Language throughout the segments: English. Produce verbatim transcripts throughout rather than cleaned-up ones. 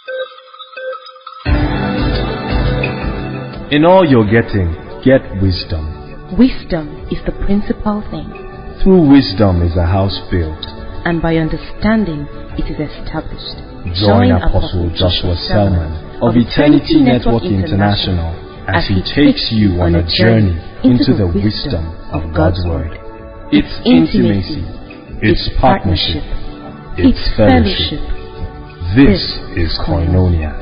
In all you're getting, get wisdom. Wisdom is the principal thing. Through wisdom is a house built, and by understanding it is established. Join Apostle Joshua Selman of Eternity Network International as he takes you on a journey into the wisdom of God's Word. It's intimacy, it's partnership, it's fellowship. This is Koinonia.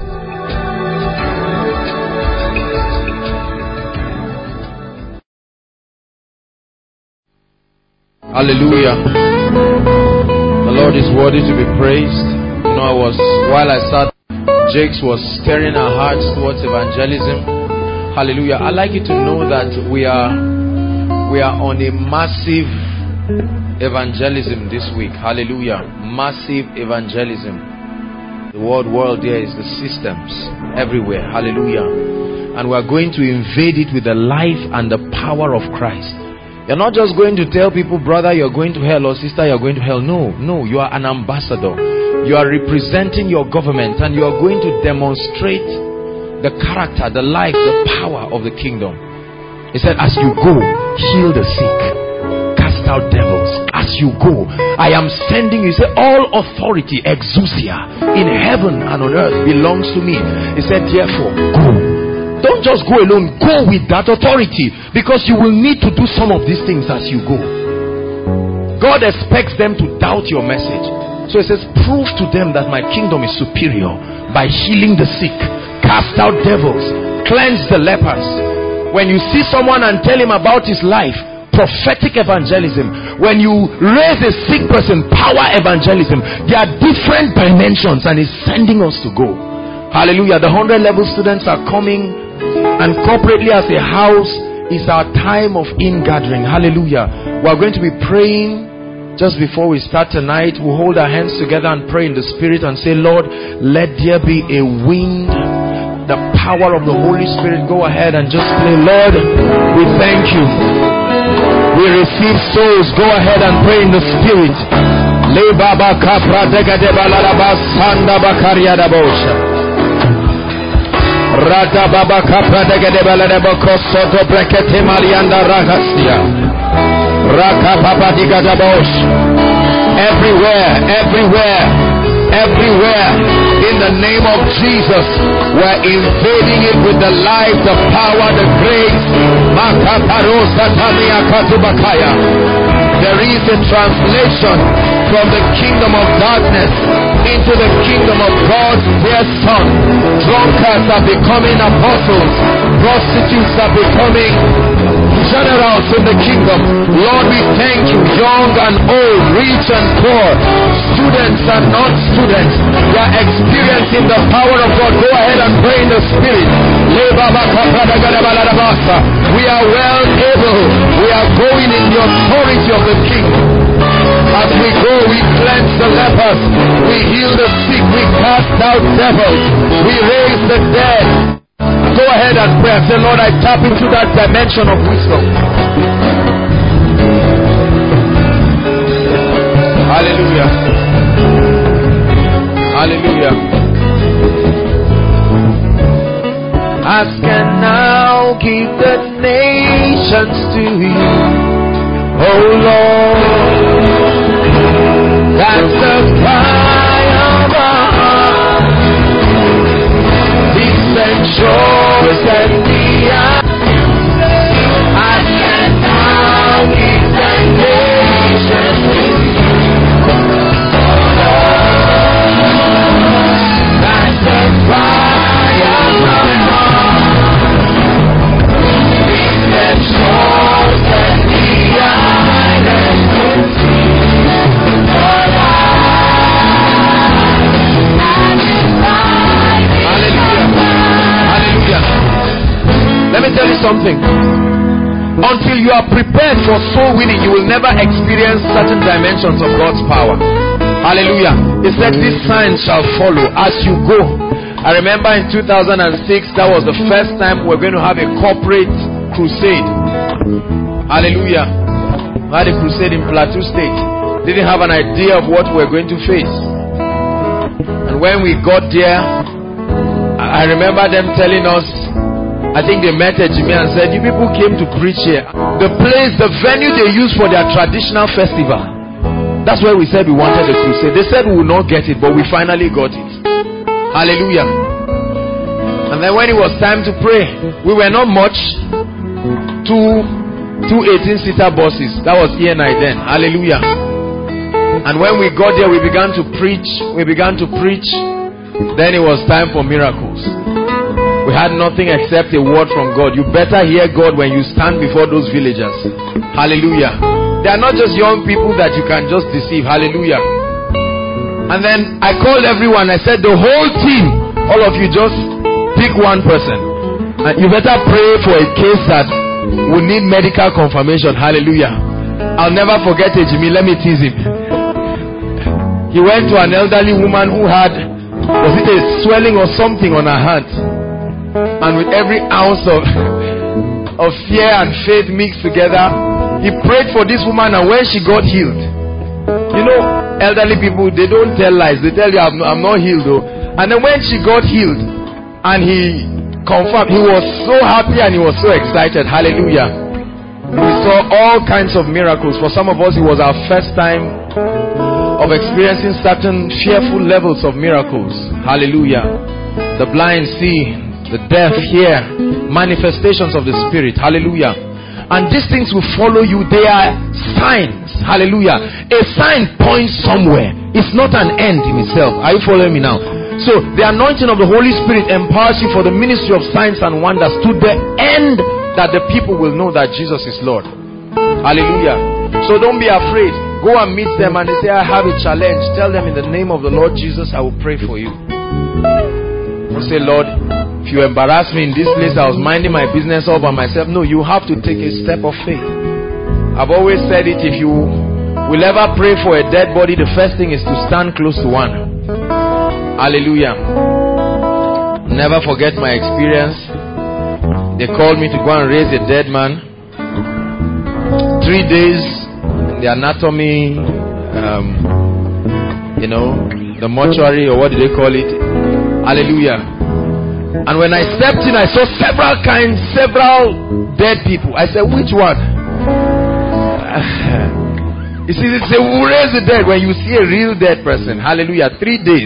Hallelujah. The Lord is worthy to be praised. You know, I was, while I sat, Jakes was stirring our hearts towards evangelism. Hallelujah. I'd like you to know that we are we are on a massive evangelism this week. Hallelujah. Massive evangelism. The word world there is the systems everywhere. Hallelujah. And we are going to invade it with the life and the power of Christ. You're not just going to tell people, brother, you're going to hell, or sister, you're going to hell. No, no, you are an ambassador. You are representing your government, and you are going to demonstrate the character, the life, the power of the kingdom. He said, as you go, heal the sick, cast out devils. As you go, I am sending you. He said, all authority, exousia, in heaven and on earth belongs to me. He said, therefore, go. Don't just go alone, go with that authority, because you will need to do some of these things as you go. God expects them to doubt your message. So he says, prove to them that my kingdom is superior by healing the sick, cast out devils, cleanse the lepers. When you see someone and tell him about his life, prophetic evangelism. When you raise a sick person, power evangelism. There are different dimensions, and he's sending us to go. Hallelujah. The hundred level students are coming. And corporately as a house is our time of in-gathering. Hallelujah. We are going to be praying just before we start tonight. We'll hold our hands together and pray in the Spirit and say, Lord, let there be a wind, the power of the Holy Spirit. Go ahead and just play. Lord, we thank you. We receive souls. Go ahead and pray in the Spirit. Le baba kapra dega de balaraba sanda bakaria da bosha. Rada baba kapra de gedebala de bokoso do brekete marianda ragasia. Raka papa diga da bosh. Everywhere, everywhere, everywhere, in the name of Jesus, we're invading it with the life, the power, the grace. Makaparosa tamia katubakaya. There is a translation from the kingdom of darkness into the kingdom of God's dear Son. Drunkards are becoming apostles. Prostitutes are becoming generals in the kingdom. Lord, we thank you. Young and old, rich and poor, students and non-students, they are experiencing the power of God. Go ahead and pray in the Spirit. We are well able. We are going in the authority of the King. As we go, we cleanse the lepers, we heal the sick, we cast out devils, we raise the dead. Go ahead and pray and say, Lord, I tap into that dimension of wisdom. Hallelujah. Hallelujah. Ask and now give the nations to you, oh Lord. That's the cry of our heart. Peace and joy and the I can now give the nations to you. That's the cry of our heart. Peace and joy and the islands will see. Let me tell you something. Until you are prepared for soul winning, you will never experience certain dimensions of God's power. Hallelujah. He said, these signs shall follow as you go. I remember in two thousand six, that was the first time we're going to have a corporate crusade. Hallelujah. We had a crusade in Plateau State. Didn't have an idea of what we're going to face. And when we got there, I remember them telling us, I think they met at Jimmy and said, you people came to preach here. The place, the venue they use for their traditional festival. That's where we said we wanted a crusade. They said we would not get it, but we finally got it. Hallelujah. And then when it was time to pray, we were not much. Two, two eighteen-seater buses. That was E N I then. Hallelujah. And when we got there, we began to preach. We began to preach. Then it was time for miracles. We had nothing except a word from God. You better hear God when you stand before those villagers. Hallelujah. They are not just young people that you can just deceive. Hallelujah. And then I called everyone. I said, the whole team, all of you, just pick one person. And you better pray for a case that will need medical confirmation. Hallelujah. I'll never forget it, Jimmy. Let me tease him. He went to an elderly woman who had, was it a swelling or something on her hand? And with every ounce of, of fear and faith mixed together, he prayed for this woman, and when she got healed, you know, elderly people, they don't tell lies. They tell you, I'm not, I'm not healed though. And then when she got healed, and he confirmed, he was so happy and he was so excited. Hallelujah. We saw all kinds of miracles. For some of us, it was our first time of experiencing certain fearful levels of miracles. Hallelujah. The blind see, the deaf hear, manifestations of the Spirit. Hallelujah. And these things will follow you. They are signs. Hallelujah. A sign points somewhere. It's not an end in itself. Are you following me now? So the anointing of the Holy Spirit empowers you for the ministry of signs and wonders, to the end that the people will know that Jesus is Lord. Hallelujah. So don't be afraid. Go and meet them and they say, I have a challenge. Tell them, in the name of the Lord Jesus, I will pray for you. Don't say, Lord, if you embarrass me in this place, I was minding my business all by myself. No, you have to take a step of faith. I've always said it, if you will ever pray for a dead body, the first thing is to stand close to one. Hallelujah. Never forget my experience. They called me to go and raise a dead man. Three days, the anatomy, um, you know, the mortuary, or what do they call it? Hallelujah. And when I stepped in, I saw several kinds, several dead people. I said, which one? You see, it's a who raise the dead when you see a real dead person. Hallelujah. Three days.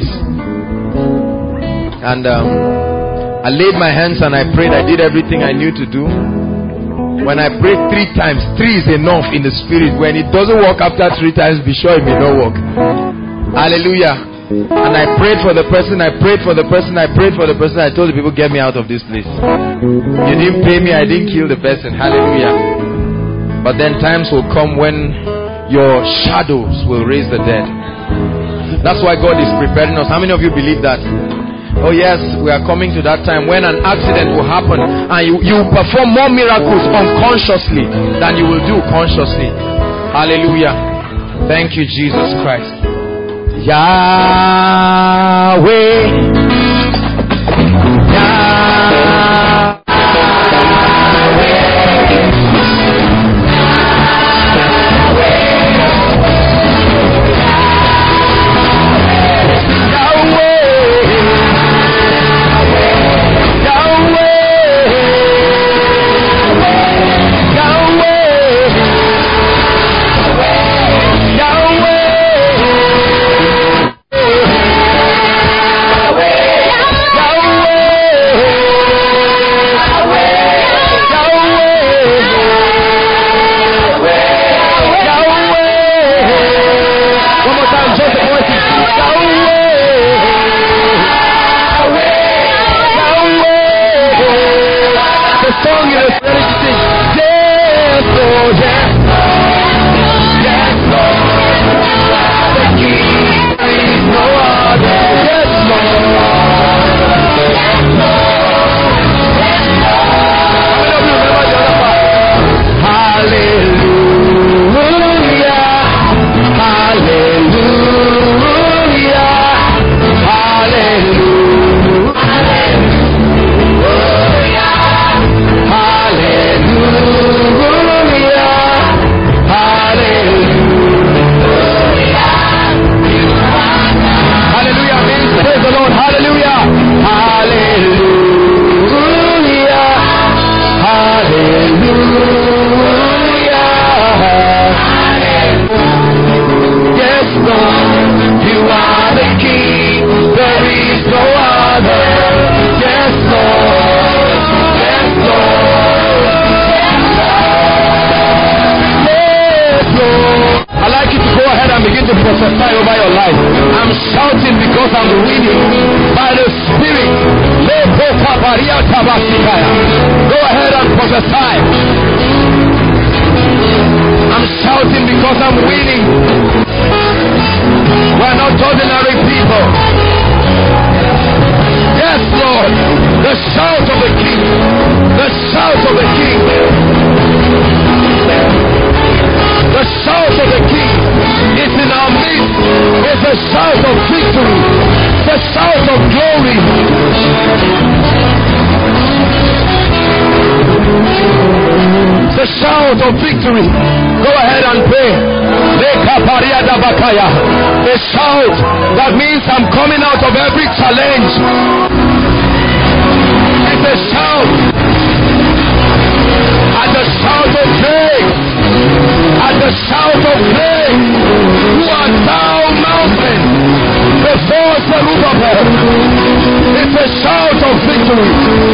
And um, I laid my hands and I prayed. I did everything I knew to do. When I prayed three times, three is enough in the spirit. When it doesn't work after three times, be sure it may not work. Hallelujah. And I prayed for the person, I prayed for the person, I prayed for the person. I told the people, get me out of this place. You didn't pay me, I didn't kill the person. Hallelujah. But then times will come when your shadows will raise the dead. That's why God is preparing us. How many of you believe that? Oh yes, we are coming to that time when an accident will happen and you, you will perform more miracles unconsciously than you will do consciously. Hallelujah. Thank you, Jesus Christ. Yahweh, Yahweh, Yahweh, because I'm winning. We're not ordinary people. Yes, Lord. The shout of the King. The shout of the King. The shout of the King is in our midst. It's a shout of victory. It's a shout of glory. It's a shout of victory. Go ahead and pray. A shout that means I'm coming out of every challenge. It's a shout. At the shout of praise. At the shout of praise. Who art thou, mountain? Before Zerubbabel. It's a shout of victory.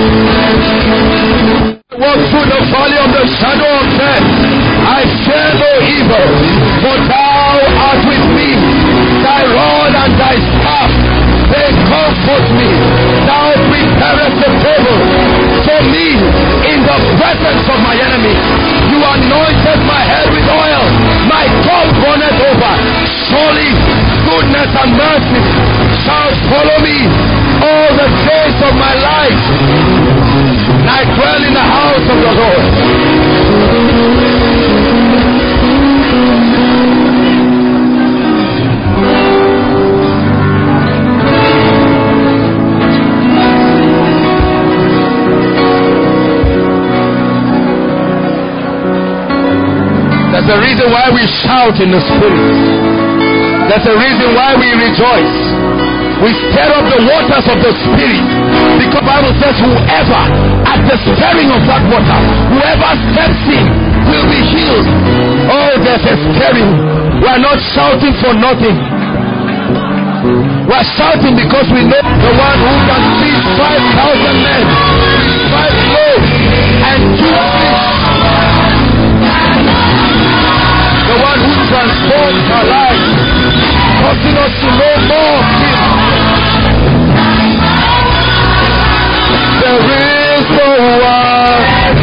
Walk through the valley of the shadow of death. I fear no evil, for thou art with me. Thy rod and thy staff, they comfort me. Thou preparest a table for me in the presence of my enemies. You anointed my head with oil. My cup runneth over. Surely goodness and mercy shall follow me all the days of my life. And I dwell in the house of the Lord. There's a reason why we shout in the Spirit. There's a reason why we rejoice. We stir up the waters of the Spirit. Because the Bible says whoever, at the stirring of that water, whoever steps in will be healed. Oh, there's a stirring. We're not shouting for nothing. We're shouting because we know the one who can feed five thousand men with five loaves and two fish. The one who transforms our lives, causing us to know more of Him. There is no one.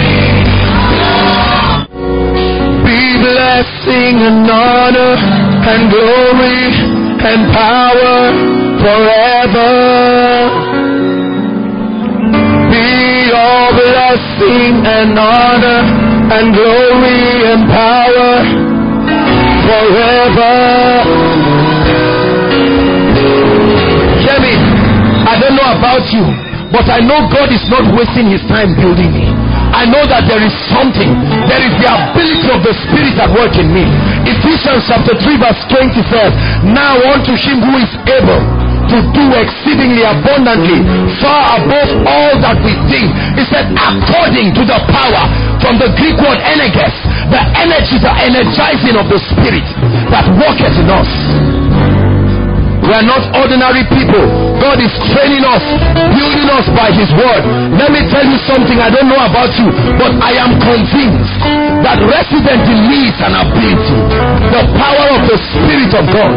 Be blessing and honor and glory and power forever. Be all blessing and honor and glory and power forever. Hear me. I don't know about you, but I know God is not wasting His time building me. I know that there is something. There is the ability of the Spirit at work in me. Ephesians chapter three verse twenty says, now unto Him who is able to do exceedingly abundantly, far above all that we think. He said, according to the power, from the Greek word energes, the energy, the energizing of the Spirit that worketh in us. We are not ordinary people. God is training us, building us by His word. Let me tell you something I don't know about you, but I am convinced that resident in me is an ability, the power of the Spirit of God,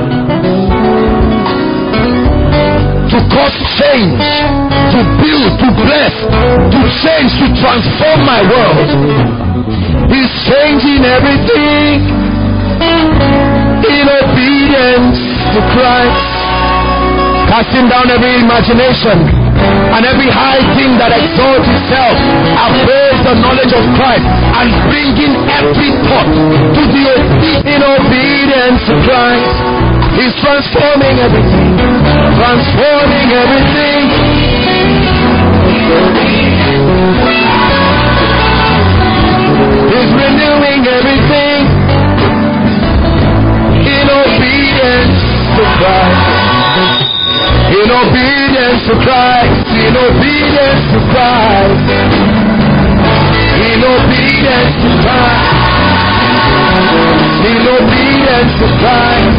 to cause change, to build, to bless, to change, to transform my world. He's changing everything in obedience to Christ, casting down every imagination and every high thing that exalts itself above the knowledge of Christ, and bringing every thought to the obe- in obedience to Christ. He's transforming everything, transforming everything. He's renewing everything in obedience to Christ. In obedience to Christ. In obedience to Christ. In obedience to Christ. In obedience to Christ.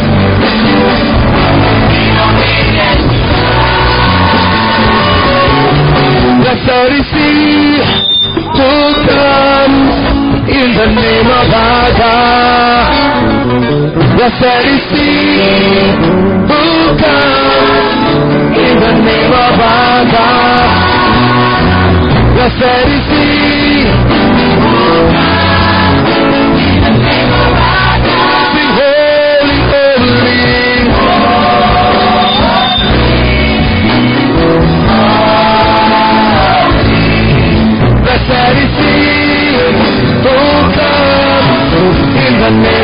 Blessed is He who comes in the name of our God. Blessed is He who comes in the name of our God. Blessed is He who comes in the name of our God. Sing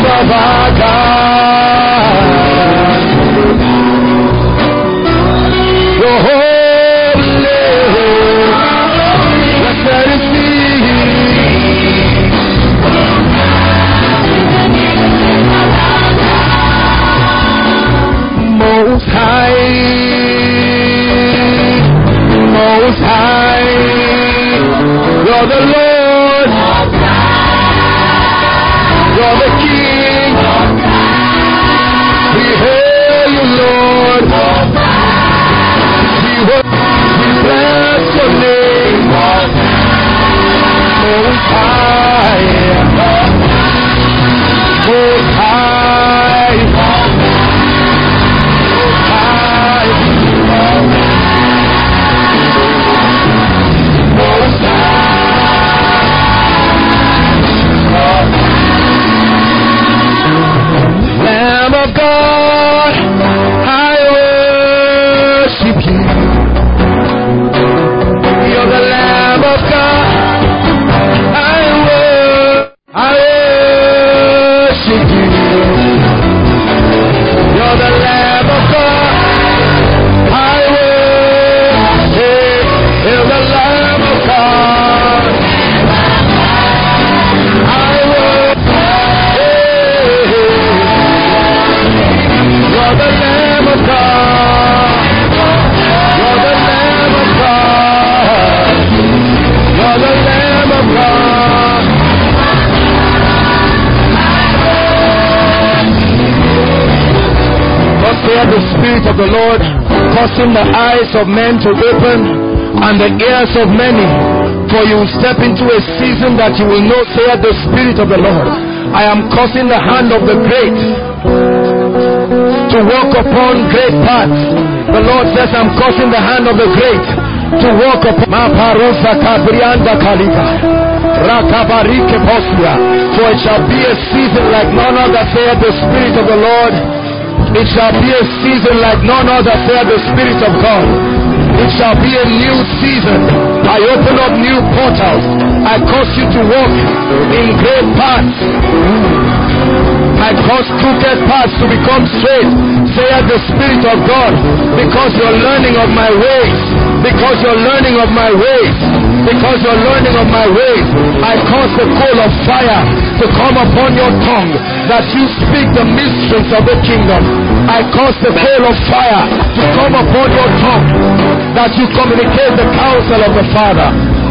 of our God. You're holy. Blessed is He. Most High, Most High, you're the Lord, you're the King, we hail you, Lord, we bless your name, Most High, Most High, Lamb of God, I worship you. You're the Lamb of God, I worship, I worship you. You're the Lamb of God, I worship. You're the Lamb of God, I worship. You're the Lamb of God. You're the Lamb of God. You're the Lamb of God. Thus saith the Spirit of the Lord, causing the eyes of men to open and the ears of many. For you will step into a season that you will know, saith the Spirit of the Lord. I am causing the hand of the great to walk upon great paths. The Lord says, I'm causing the hand of the great to walk upon Maparosa Cabrianda Kalika Rakabarike Postia. For it shall be a season like none other, saith the Spirit of the Lord. It shall be a season like none other, saith the Spirit of God. It shall be a new season. I open up new portals. I cause you to walk in great paths. I cause crooked paths to become straight, saith the Spirit of God, because you're learning of my ways, because you're learning of my ways, because you're learning of my ways. I cause the coal of fire to come upon your tongue, that you speak the mysteries of the kingdom. I cause the coal of fire to come upon your tongue, that you communicate the counsel of the Father.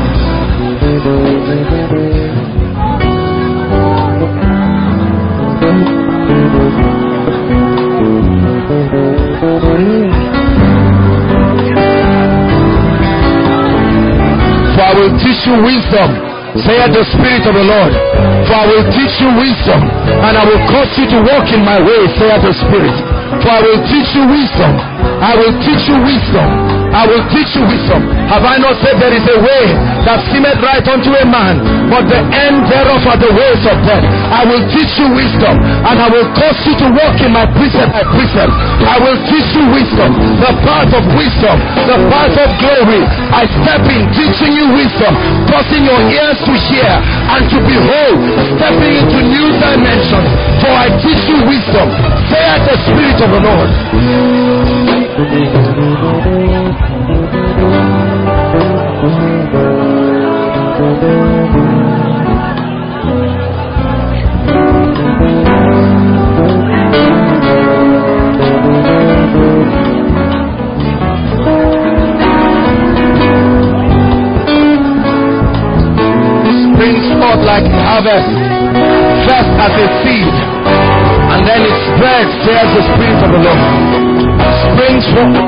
For I will teach you wisdom, saith the Spirit of the Lord. For I will teach you wisdom, and I will cause you to walk in my ways, saith the Spirit. For I will teach you wisdom, I will teach you wisdom, I will teach you wisdom. Have I not said there is a way that seemeth right unto a man, but the end thereof are the ways of death? I will teach you wisdom, and I will cause you to walk in my precept by precept. I will teach you wisdom, the path of wisdom, the path of glory. I step in teaching you wisdom, causing your ears to hear and to behold, stepping into new dimensions. For I teach you wisdom, saith the Spirit of the Lord. Springs forth like harvest, first as a seed, and then it spreads, says the Spirit of the Lord. Springs forth.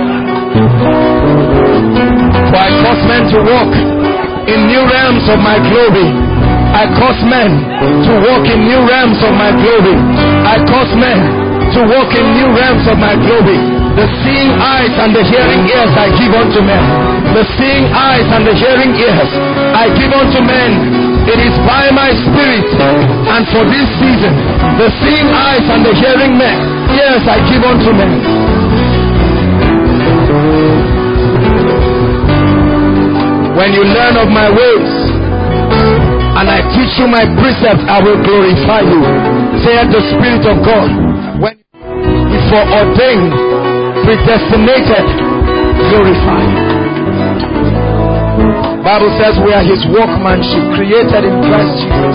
For I cause men to walk in new realms of my glory. I cause men to walk in new realms of my glory. I cause men to walk in new realms of my glory. The seeing eyes and the hearing ears I give unto men. The seeing eyes and the hearing ears I give unto men. It is by my Spirit, and for this season, the seeing eyes and the hearing men, ears I give unto men. When you learn of my ways and I teach you my precepts, I will glorify you. Saith the Spirit of God. When we foreordained, predestinated, glorified. Bible says we are His workmanship, created in Christ Jesus.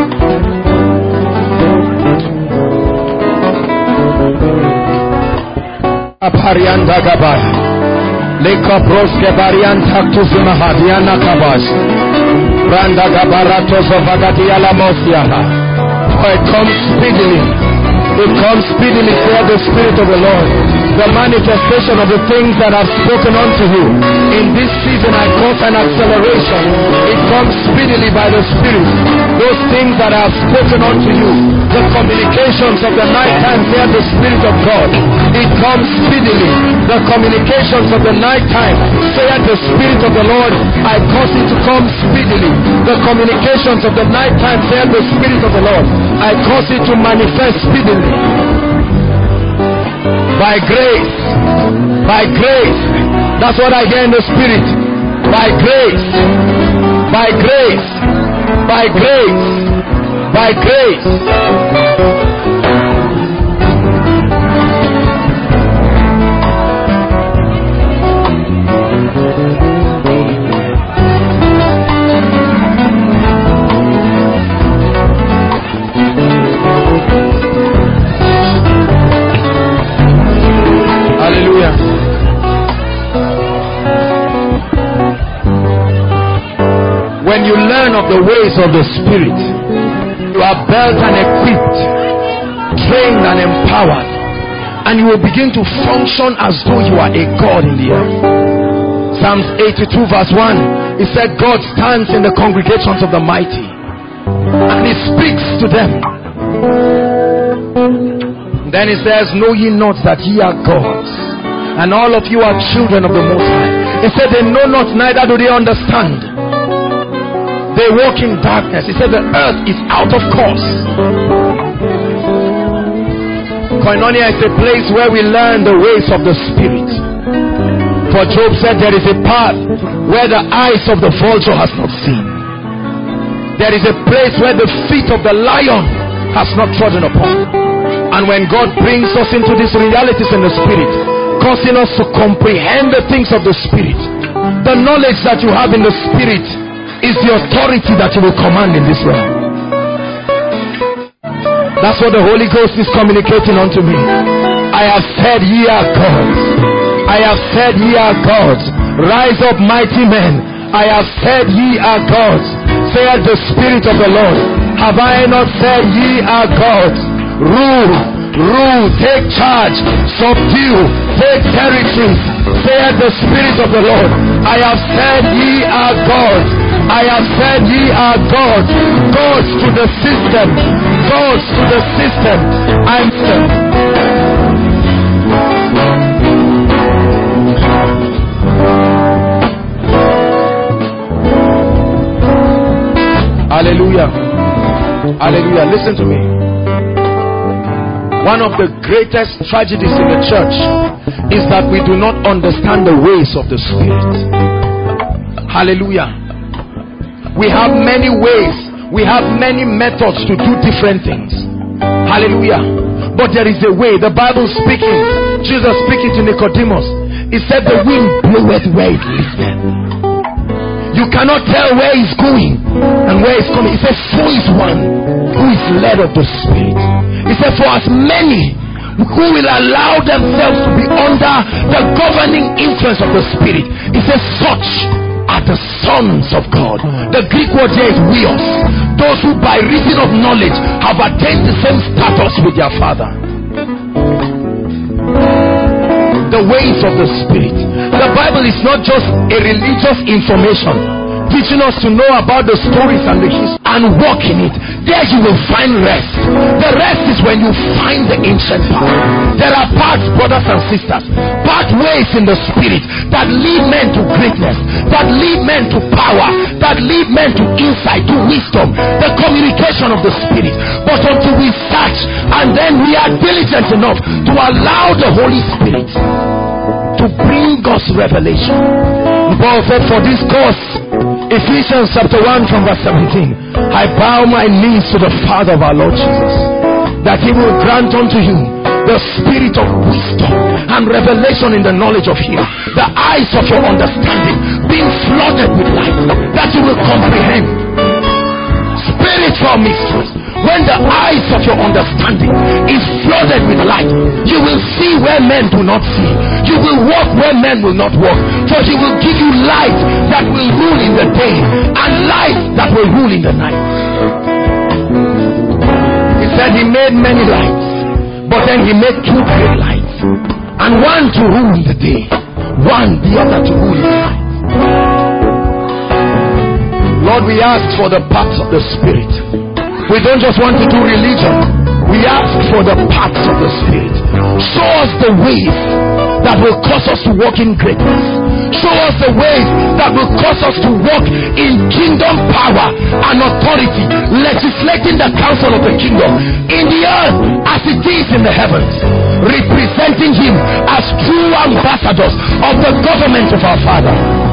Aparianda Gabaya. Leka Broske Barianta Tuzima Diana Kabash. Branda Gabaratos of Agatiala Mosiaha. For it comes speedily. It comes speedily, saith the Spirit of the Lord. The manifestation of the things that I've spoken unto you. In this season I cause an acceleration. It comes speedily by the Spirit. Those things that I have spoken unto you, the communications of the night time, saith the Spirit of God. It comes speedily. The communications of the night time, saith the Spirit of the Lord. I cause it to come speedily. The communications of the night time, saith the Spirit of the Lord. I cause it to manifest speedily. By grace, by grace, that's what I hear in the Spirit. By grace, by grace, by grace, by grace. When you learn of the ways of the Spirit, you are built and equipped, trained and empowered, and you will begin to function as though you are a God in the earth. Psalms eighty-two verse one, it said God stands in the congregations of the mighty and He speaks to them. Then it says, know ye not that ye are gods, and all of you are children of the Most High. It said they know not, neither do they understand. They walk in darkness. He said the earth is out of course. Koinonia is a place where we learn the ways of the Spirit. For Job said there is a path where the eyes of the vulture has not seen. There is a place where the feet of the lion has not trodden upon. And when God brings us into these realities in the Spirit, causing us to comprehend the things of the Spirit, the knowledge that you have in the Spirit is the authority that you will command in this realm. That's what the Holy Ghost is communicating unto me. I have said ye are gods. I have said ye are gods. Rise up mighty men. I have said ye are gods. Saith the Spirit of the Lord. Have I not said ye are gods? Rule, rule, take charge, subdue, take territories. Saith the Spirit of the Lord. I have said ye are gods. I have said ye are gods. Gods to the system. Gods to the system. I'm Hallelujah. Hallelujah. Listen to me. One of the greatest tragedies in the church is that we do not understand the ways of the Spirit. Hallelujah. We have many ways, we have many methods to do different things. Hallelujah. But there is a way. The Bible speaking, Jesus speaking to Nicodemus, He said the wind bloweth where it listeth. You cannot tell where it's going and where it's coming. He said so is one who is led of the Spirit. He said for as many who will allow themselves to be under the governing influence of the Spirit, He says such are the sons of God. The Greek word here is weos. Those who by reason of knowledge have attained the same status with their Father. The ways of the Spirit. The Bible is not just a religious information teaching us to know about the stories and the history and walk in it. There you will find rest. The rest is when you find the ancient path. There are paths, brothers and sisters, pathways in the Spirit that lead men to greatness, that lead men to power, that lead men to insight, to wisdom, the communication of the Spirit. But until we search and then we are diligent enough to allow the Holy Spirit to bring us revelation. Paul said, for this cause Ephesians chapter one from verse seventeen. I bow my knees to the Father of our Lord Jesus, that he will grant unto you the spirit of wisdom and revelation in the knowledge of him, the eyes of your understanding being flooded with light, that you will comprehend spiritual mysteries. When the eyes of your understanding is flooded with light, you will see where men do not see. You will walk where men will not walk. For he will give you light that will rule in the day and light that will rule in the night. He said he made many lights, but then he made two great lights, and one to rule in the day, one the other to rule in the night. Lord, we ask for the paths of the Spirit. We don't just want to do religion. We ask for the paths of the Spirit. Show us the ways that will cause us to walk in greatness. Show us the ways that will cause us to walk in kingdom power and authority, legislating the counsel of the kingdom in the earth as it is in the heavens, representing him as true ambassadors of the government of our Father.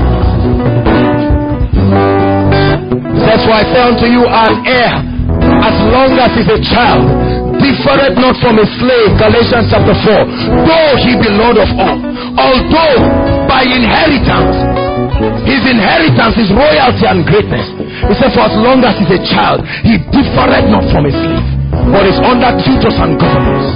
That's why I say unto you, an heir, as long as he's a child, differeth not from a slave. Galatians chapter four. Though he be Lord of all, although by inheritance, his inheritance is royalty and greatness. He said, for as long as he's a child, he differeth not from a slave, but is under tutors and governors.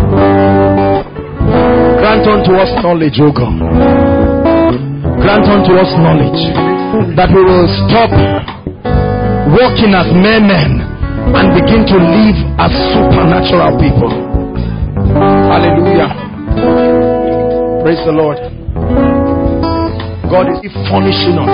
Grant unto us knowledge, O God. Grant unto us knowledge, that we will stop walking as mere men and begin to live as supernatural people. Hallelujah. Praise the Lord. God is furnishing us.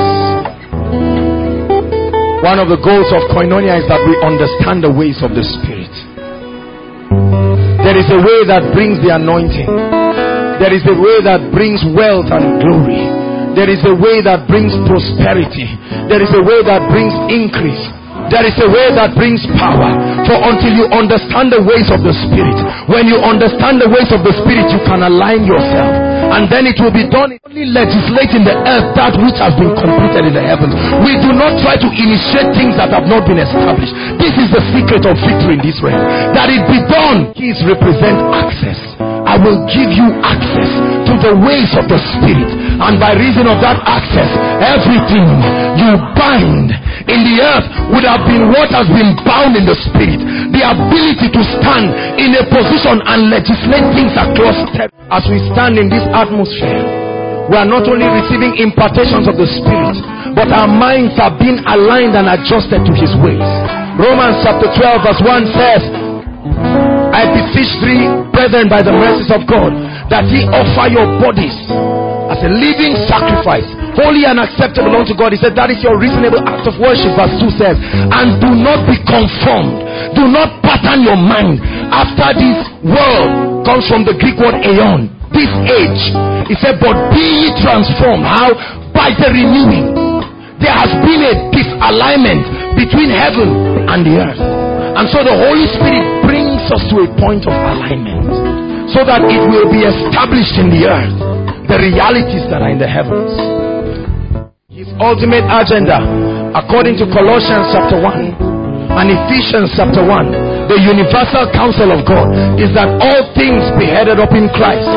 One of the goals of Koinonia is that we understand the ways of the Spirit. There is a way that brings the anointing. There is a way that brings wealth and glory. There is a way that brings prosperity. There is a way that brings increase. There is a way that brings power. For until you understand the ways of the Spirit, when you understand the ways of the Spirit, you can align yourself, and then it will be done. Only legislate in the earth that which has been completed in the heavens. We do not try to initiate things that have not been established. This is the secret of victory in this realm. That it be done. Keys represent access. I will give you access to the ways of the Spirit, and by reason of that access, everything you bind in the earth would have been what has been bound in the Spirit. The ability to stand in a position and legislate things across step. As we stand in this atmosphere, we are not only receiving impartations of the Spirit, but our minds are being aligned and adjusted to his ways. Romans chapter twelve verse one says, I beseech thee, brethren, by the mercies of God, that ye offer your bodies as a living sacrifice, holy and acceptable unto God. He said that is your reasonable act of worship. Verse two says, and do not be conformed. Do not pattern your mind after this world. Comes from the Greek word aeon, this age. He said, but be ye transformed. How? By the renewing. There has been a disalignment between heaven and the earth, and so the Holy Spirit brings us to a point of alignment, so that it will be established in the earth the realities that are in the heavens. His ultimate agenda, according to Colossians chapter one and Ephesians chapter one, the universal counsel of God is that all things be headed up in Christ,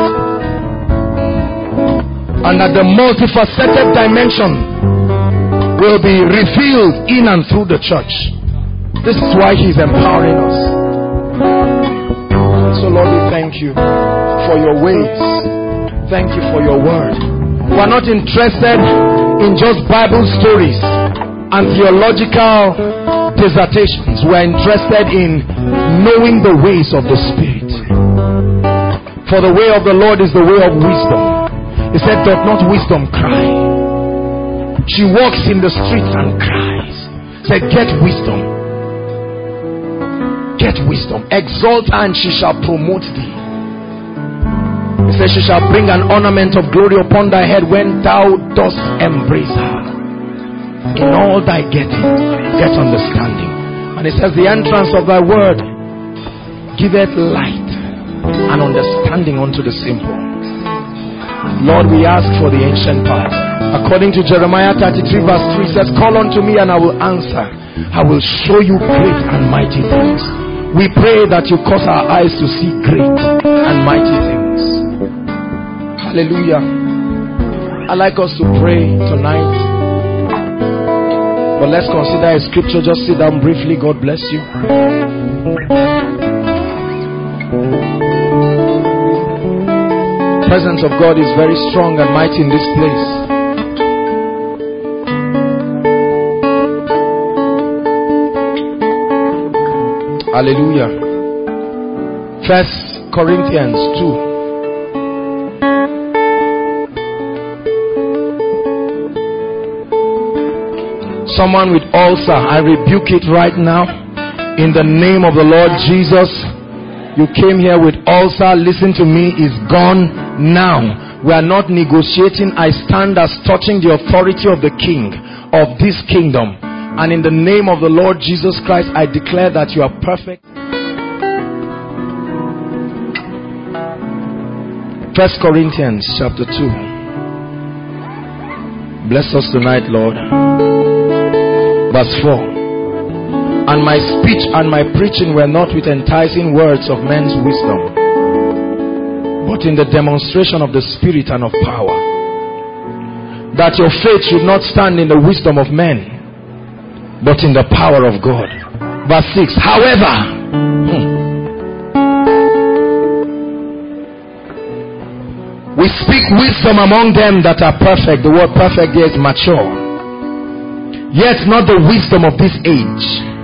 and that the multifaceted dimension will be revealed in and through the church. This is why he's empowering us. So Lord, we thank you for your ways. Thank you for your word. We're not interested in just Bible stories and theological dissertations. We're interested in knowing the ways of the Spirit. For the way of the Lord is the way of wisdom. He said, doth not wisdom cry? She walks in the streets and cries. He said, get wisdom. Get wisdom. Exalt her and she shall promote thee. He says, she shall bring an ornament of glory upon thy head when thou dost embrace her. In all thy getting, get understanding. And it says, the entrance of thy word giveth light and understanding unto the simple. Lord, we ask for the ancient path. According to Jeremiah thirty-three verse three, says, call unto me and I will answer. I will show you great and mighty things. We pray that you cause our eyes to see great and mighty things. Hallelujah. I like us to pray tonight. But let's consider a scripture. Just sit down briefly. God bless you. The presence of God is very strong and mighty in this place. Hallelujah. First Corinthians two. Someone with ulcer, I rebuke it right now in the name of the Lord Jesus. You came here with ulcer, listen to me, is gone now. We are not negotiating. I stand as touching the authority of the King of this kingdom, and in the name of the Lord Jesus Christ, I declare that you are perfect. First Corinthians chapter two. Bless us tonight, Lord. Verse four. And my speech and my preaching were not with enticing words of men's wisdom, but in the demonstration of the Spirit and of power, that your faith should not stand in the wisdom of men, but in the power of God. Verse six. However, hmm, we speak wisdom among them that are perfect. The word perfect here is mature. Yet not the wisdom of this age,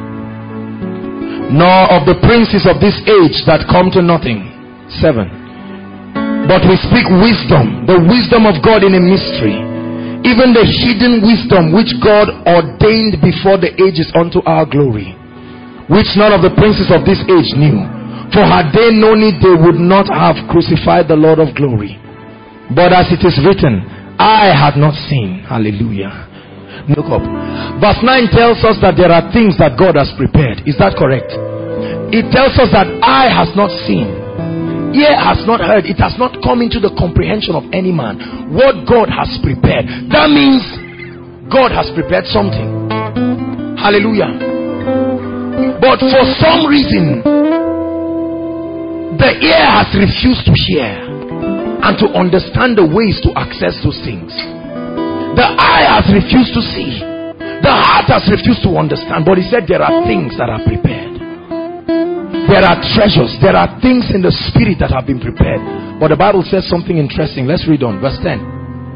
nor of the princes of this age that come to nothing. Seven. But we speak wisdom, the wisdom of God in a mystery, even the hidden wisdom which God ordained before the ages unto our glory, which none of the princes of this age knew. For had they known it, they would not have crucified the Lord of glory. But as it is written, eye had not seen. Hallelujah. Look up. Verse nine tells us that there are things that God has prepared. Is that correct? It tells us that eye has not seen, ear has not heard, it has not come into the comprehension of any man what God has prepared. That means God has prepared something. Hallelujah. But for some reason, the ear has refused to hear and to understand the ways to access those things. The eye has refused to see. The heart has refused to understand. But he said there are things that are prepared. There are treasures. There are things in the spirit that have been prepared. But the Bible says something interesting. Let's read on. Verse ten.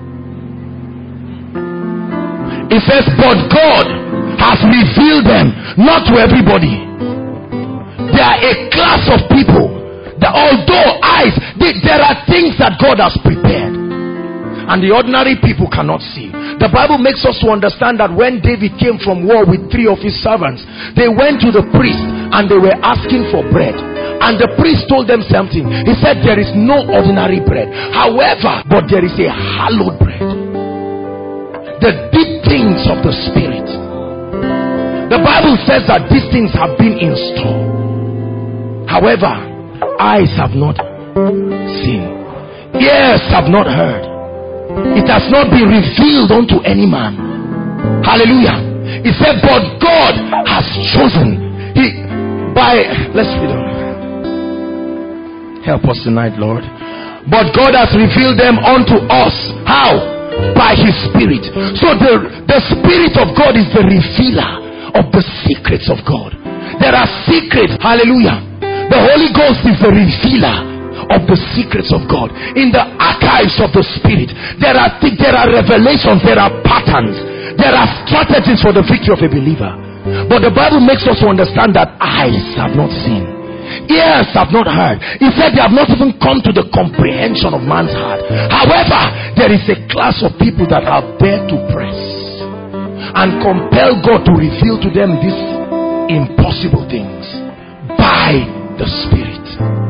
It says, but God has revealed them not to everybody. There are a class of people that although eyes, they, there are things that God has prepared, and the ordinary people cannot see. The Bible makes us to understand that when David came from war with three of his servants, they went to the priest and they were asking for bread. And the priest told them something. He said, there is no ordinary bread. However, but there is a hallowed bread. The deep things of the spirit. The Bible says that these things have been in store. However, eyes have not seen, ears have not heard, it has not been revealed unto any man. Hallelujah. It said, but God has chosen. He by let's read on. Help us tonight, Lord. But God has revealed them unto us. How? By his Spirit. So the, the Spirit of God is the revealer of the secrets of God. There are secrets. Hallelujah. The Holy Ghost is the revealer of the secrets of God. In the archives of the Spirit, there are th- there are revelations, there are patterns, there are strategies for the victory of a believer. But the Bible makes us to understand that eyes have not seen, ears have not heard. He said they have not even come to the comprehension of man's heart. However, there is a class of people that have dared to press and compel God to reveal to them these impossible things by the Spirit.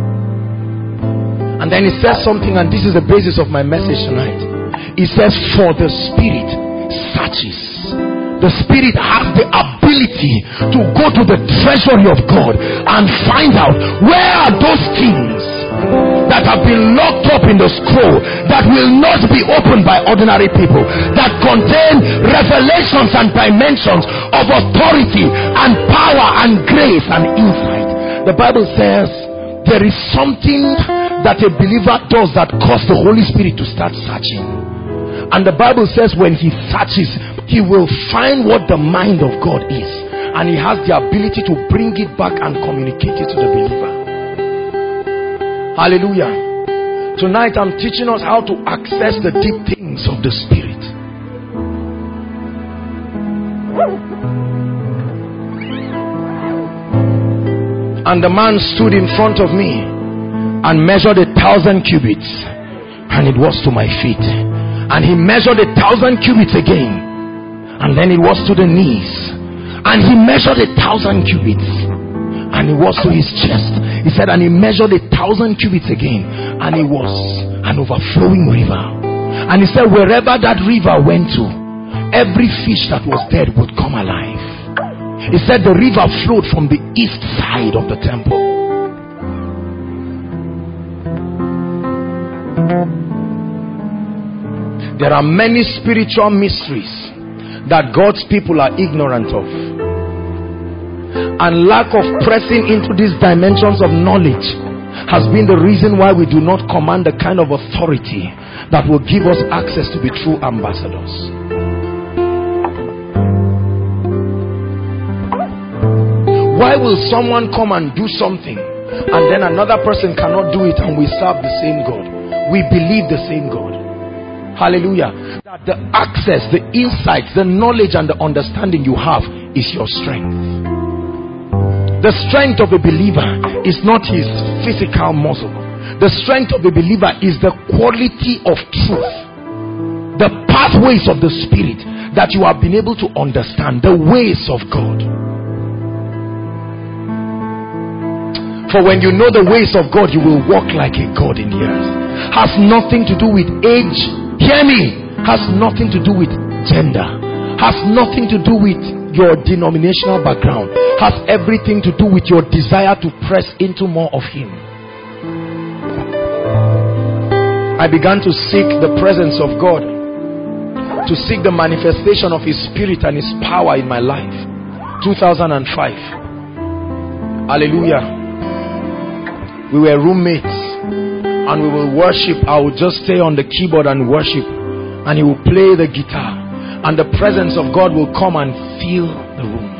And then it says something, and this is the basis of my message tonight. It says, for the Spirit searches. The Spirit has the ability to go to the treasury of God and find out where are those things that have been locked up in the scroll, that will not be opened by ordinary people, that contain revelations and dimensions of authority and power and grace and insight. The Bible says there is something that a believer does that causes the Holy Spirit to start searching. And the Bible says when he searches, he will find what the mind of God is, and he has the ability to bring it back and communicate it to the believer. Hallelujah. Tonight I'm teaching us how to access the deep things of the Spirit. And the man stood in front of me and measured a thousand cubits, and it was to my feet. And he measured a thousand cubits again, and then it was to the knees. And he measured a thousand cubits, and it was to his chest. He said, and he measured a thousand cubits again, and it was an overflowing river. And he said, wherever that river went to, every fish that was dead would come alive. He said the river flowed from the east side of the temple. There are many spiritual mysteries that God's people are ignorant of. And lack of pressing into these dimensions of knowledge has been the reason why we do not command the kind of authority that will give us access to be true ambassadors. Why will someone come and do something and then another person cannot do it and we serve the same God? We believe the same God. Hallelujah. That the access, the insights, the knowledge and the understanding you have is your strength. The strength of a believer is not his physical muscle. The strength of a believer is the quality of truth, the pathways of the Spirit that you have been able to understand, the ways of God. For when you know the ways of God, you will walk like a God in the earth. Has nothing to do with age. Hear me. Has nothing to do with gender. Has nothing to do with your denominational background. Has everything to do with your desire to press into more of Him. I began to seek the presence of God, to seek the manifestation of His Spirit and His power in my life. two thousand five. Hallelujah. We were roommates and we will worship. I would just stay on the keyboard and worship, and he will play the guitar, and the presence of God will come and fill the room.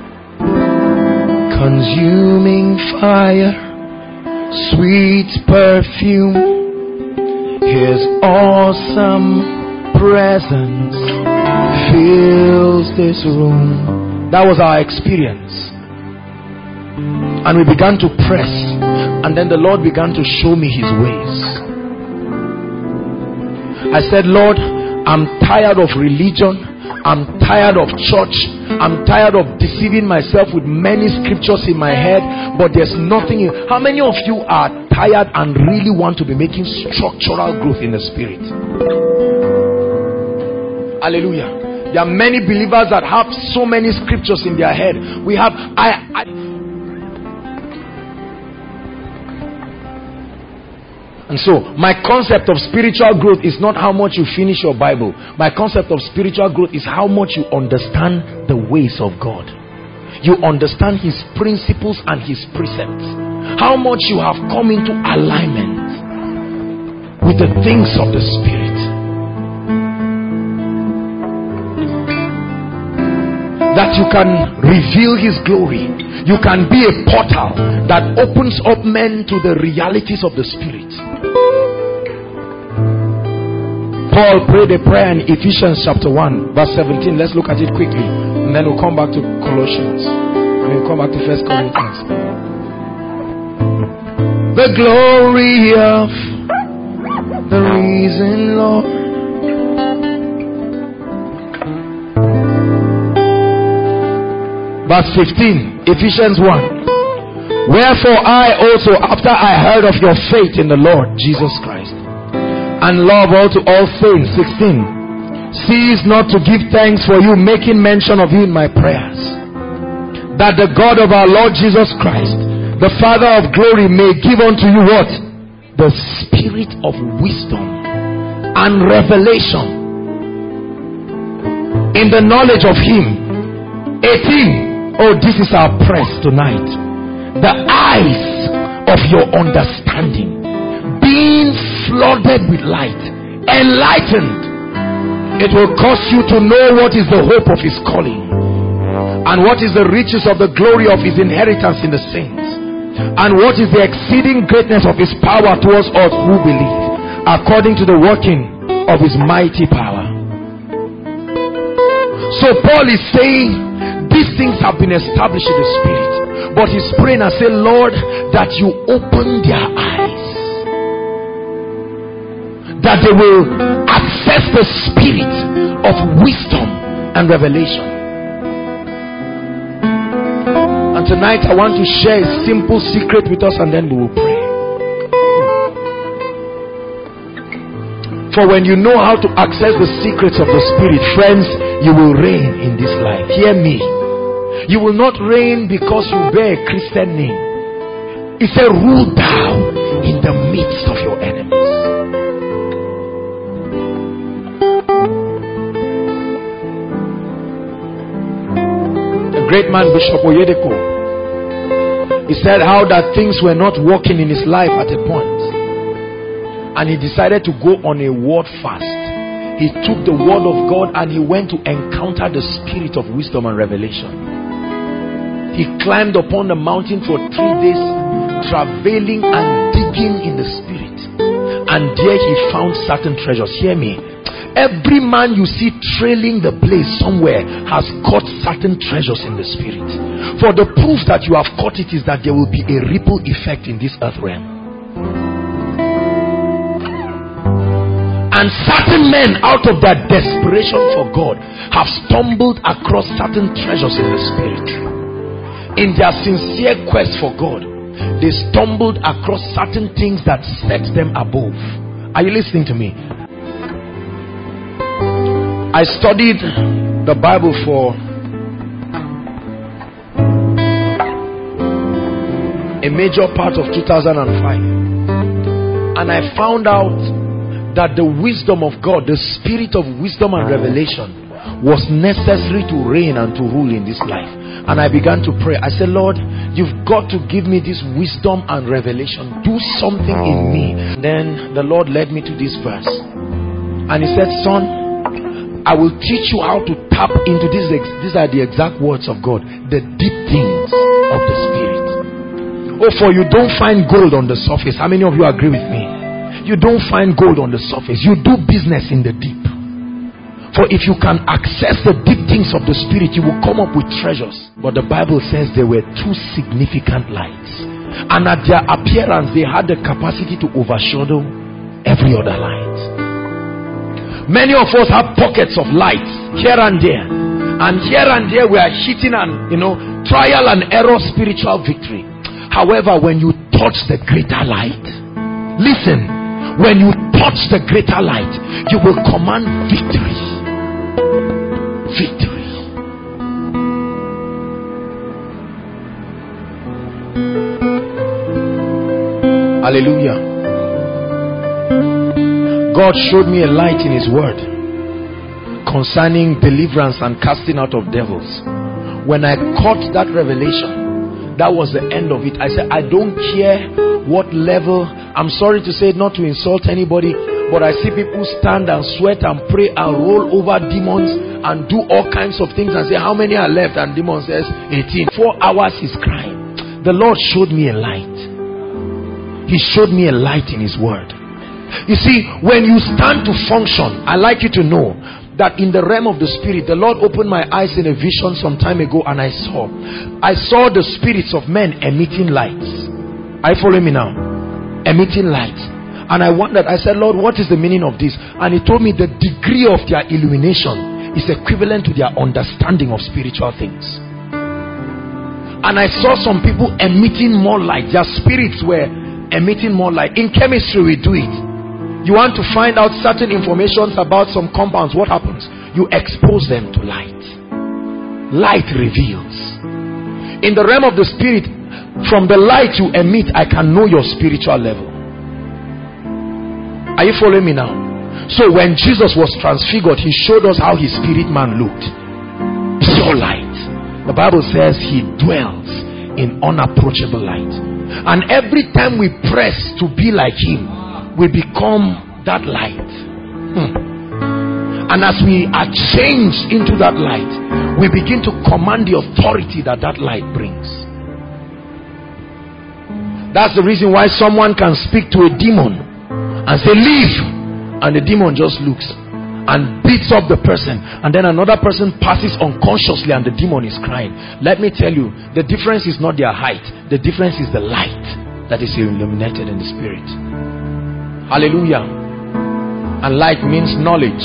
Consuming fire, sweet perfume, His awesome presence fills this room. That was our experience. And we began to press, and then the Lord began to show me His ways. I said, Lord, I'm tired of religion. I'm tired of church. I'm tired of deceiving myself with many scriptures in my head, but there's nothing in. How many of you are tired and really want to be making structural growth in the Spirit? Hallelujah. There are many believers that have so many scriptures in their head. We have I, I And so, my concept of spiritual growth is not how much you finish your Bible. My concept of spiritual growth is how much you understand the ways of God. You understand His principles and His precepts. How much you have come into alignment with the things of the Spirit. That you can reveal His glory. You can be a portal that opens up men to the realities of the Spirit. Paul prayed a prayer in Ephesians chapter one verse seventeen. Let's look at it quickly, and then we'll come back to Colossians, and we'll come back to First Corinthians. The glory of the risen Lord, verse fifteen, Ephesians one. Wherefore I also, after I heard of your faith in the Lord Jesus Christ, and love all to all saints, sixteen, cease not to give thanks for you, making mention of you in my prayers, that the God of our Lord Jesus Christ, the Father of glory, may give unto you what? the spirit of wisdom and revelation in the knowledge of him. eighteen. Oh, this is our press tonight. The eyes of your understanding being flooded with light, enlightened. It will cause you to know what is the hope of his calling, and what is the riches of the glory of his inheritance in the saints, and what is the exceeding greatness of his power towards us who believe, according to the working of his mighty power. So Paul is saying these things have been established in the spirit, but he's praying and saying, Lord, that you open their eyes, that they will access the spirit of wisdom and revelation. And tonight I want to share a simple secret with us, and then we will pray. For when you know how to access the secrets of the spirit, friends, you will reign in this life. Hear me. You will not reign because you bear a Christian name. It's a rule down in the midst of your enemies. The great man Bishop Oyedepo, he said how that things were not working in his life at a point, and he decided to go on a word fast. He took the word of God and he went to encounter the spirit of wisdom and revelation. He climbed upon the mountain for three days, traveling and digging in the spirit, and there he found certain treasures. Hear me. Every man you see trailing the place somewhere has caught certain treasures in the spirit. For the proof that you have caught it is that there will be a ripple effect in this earth realm. And certain men, out of their desperation for God, have stumbled across certain treasures in the spirit. In their sincere quest for God, they stumbled across certain things that set them above. Are you listening to me? I studied the Bible for a major part of two thousand five, and I found out that the wisdom of God, the spirit of wisdom and revelation, was necessary to reign and to rule in this life. And I began to pray. I said, Lord, you've got to give me this wisdom and revelation. Do something in me. Then the Lord led me to this verse, and he said, son, I will teach you how to tap into this. These are the exact words of God, the deep things of the spirit. Oh, for you don't find gold on the surface. How many of you agree with me? You don't find gold on the surface. You do business in the deep. For if you can access the deep things of the spirit, you will come up with treasures. But the Bible says there were two significant lights, and at their appearance they had the capacity to overshadow every other light. Many of us have pockets of light here and there, and here and there we are hitting an, you know, trial and error spiritual victory. However, when you touch the greater light, listen, when you touch the greater light, you will command victory. Victory. Hallelujah. God showed me a light in his word concerning deliverance and casting out of devils. When I caught that revelation, that was the end of it. I said, I don't care what level. I'm sorry to say, not to insult anybody, but I see people stand and sweat and pray and roll over demons and do all kinds of things and say, how many are left? And demon says eighteen. Four hours is crying. The Lord showed me a light. He showed me a light in his word. You see, when you stand to function, I like you to know that in the realm of the spirit, the Lord opened my eyes in a vision some time ago, and I saw I saw the spirits of men emitting lights. Are you following me now? Emitting lights. And I wondered, I said, Lord, what is the meaning of this? And he told me the degree of their illumination is equivalent to their understanding of spiritual things. And I saw some people emitting more light. Their spirits were emitting more light. In chemistry we do it. You want to find out certain information about some compounds. What happens? You expose them to light. Light reveals. In the realm of the spirit, from the light you emit, I can know your spiritual level. Are you following me now? So when Jesus was transfigured, he showed us how his spirit man looked. Pure light. The Bible says he dwells in unapproachable light. And every time we press to be like him, we become that light. Hmm. And as we are changed into that light, we begin to command the authority that that light brings. That's the reason why someone can speak to a demon and say, leave, and the demon just looks and beats up the person, and then another person passes unconsciously and the demon is crying. Let me tell you, the difference is not their height, the difference is the light that is illuminated in the spirit. Hallelujah. And light means knowledge.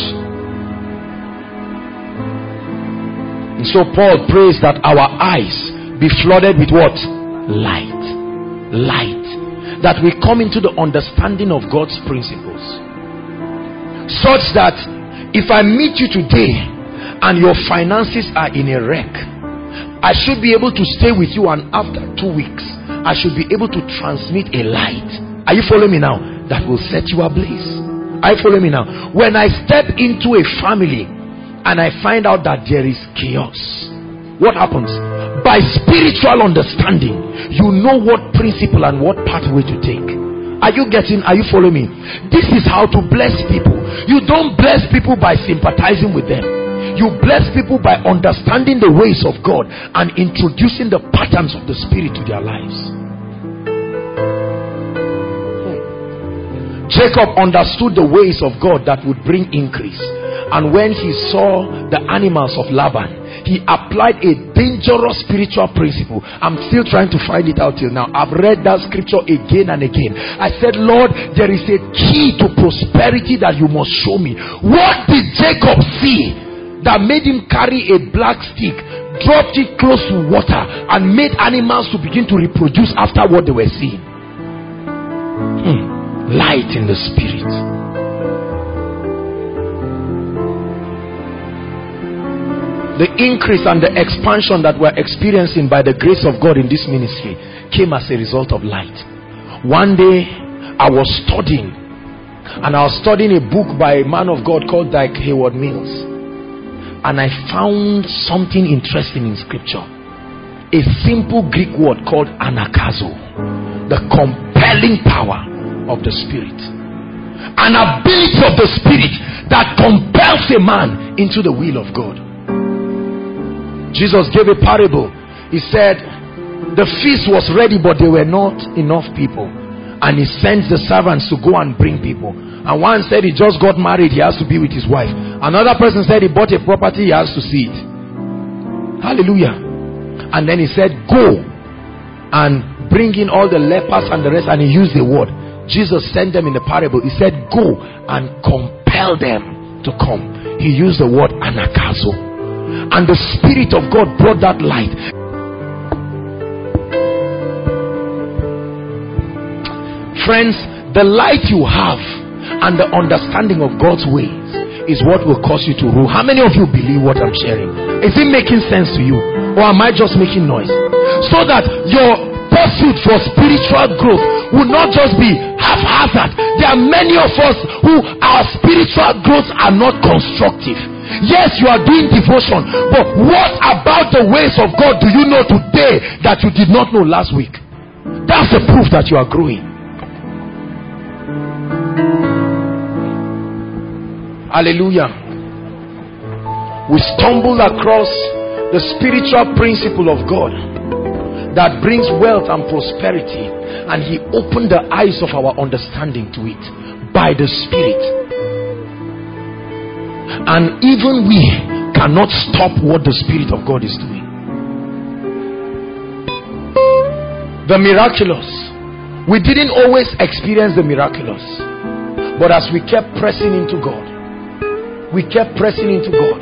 And so Paul prays that our eyes be flooded with what? Light. Light. That we come into the understanding of God's principles, such that if I meet you today and your finances are in a wreck, I should be able to stay with you, and after two weeks I should be able to transmit a light. Are you following me now? That will set you ablaze. Are you following me now? When I step into a family and I find out that there is chaos, what happens? By spiritual understanding, you know what principle and what pathway to take. Are you getting, are you following me? This is how to bless people. You don't bless people by sympathizing with them. You bless people by understanding the ways of God and introducing the patterns of the Spirit to their lives. Jacob understood the ways of God that would bring increase. And when he saw the animals of Laban, he applied a dangerous spiritual principle. I'm still trying to find it out till now. I've read that scripture again and again. I said, Lord, there is a key to prosperity that you must show me. What did Jacob see that made him carry a black stick, dropped it close to water, and made animals to begin to reproduce after what they were seeing? Hmm. Light in the spirit. The increase and the expansion that we're experiencing by the grace of God in this ministry came as a result of light. One day I was studying, and I was studying a book by a man of God called Dyke Hayward Mills, and I found something interesting in scripture. A simple Greek word called anakazo, the compelling power of the spirit, an ability of the spirit that compels a man into the will of God. Jesus gave a parable. He said the feast was ready, but there were not enough people, and he sends the servants to go and bring people. And one said he just got married, he has to be with his wife. Another person said he bought a property, he has to see it. Hallelujah. And then he said, go and bring in all the lepers and the rest, and he used the word. Jesus sent them in the parable. He said, go and compel them to come. He used the word anakazo. And the Spirit of God brought that light. Friends, the light you have and the understanding of God's ways is what will cause you to rule. How many of you believe what I'm sharing? Is it making sense to you? Or am I just making noise? So that your pursuit for spiritual growth will not just be haphazard. There are many of us who our spiritual growth are not constructive. Yes, you are doing devotion, but what about the ways of God do you know today that you did not know last week? That's the proof that you are growing. Hallelujah. We stumbled across the spiritual principle of God that brings wealth and prosperity, and he opened the eyes of our understanding to it by the Spirit. And even we cannot stop what the Spirit of God is doing. The miraculous. We didn't always experience the miraculous, but as we kept pressing into God, we kept pressing into God.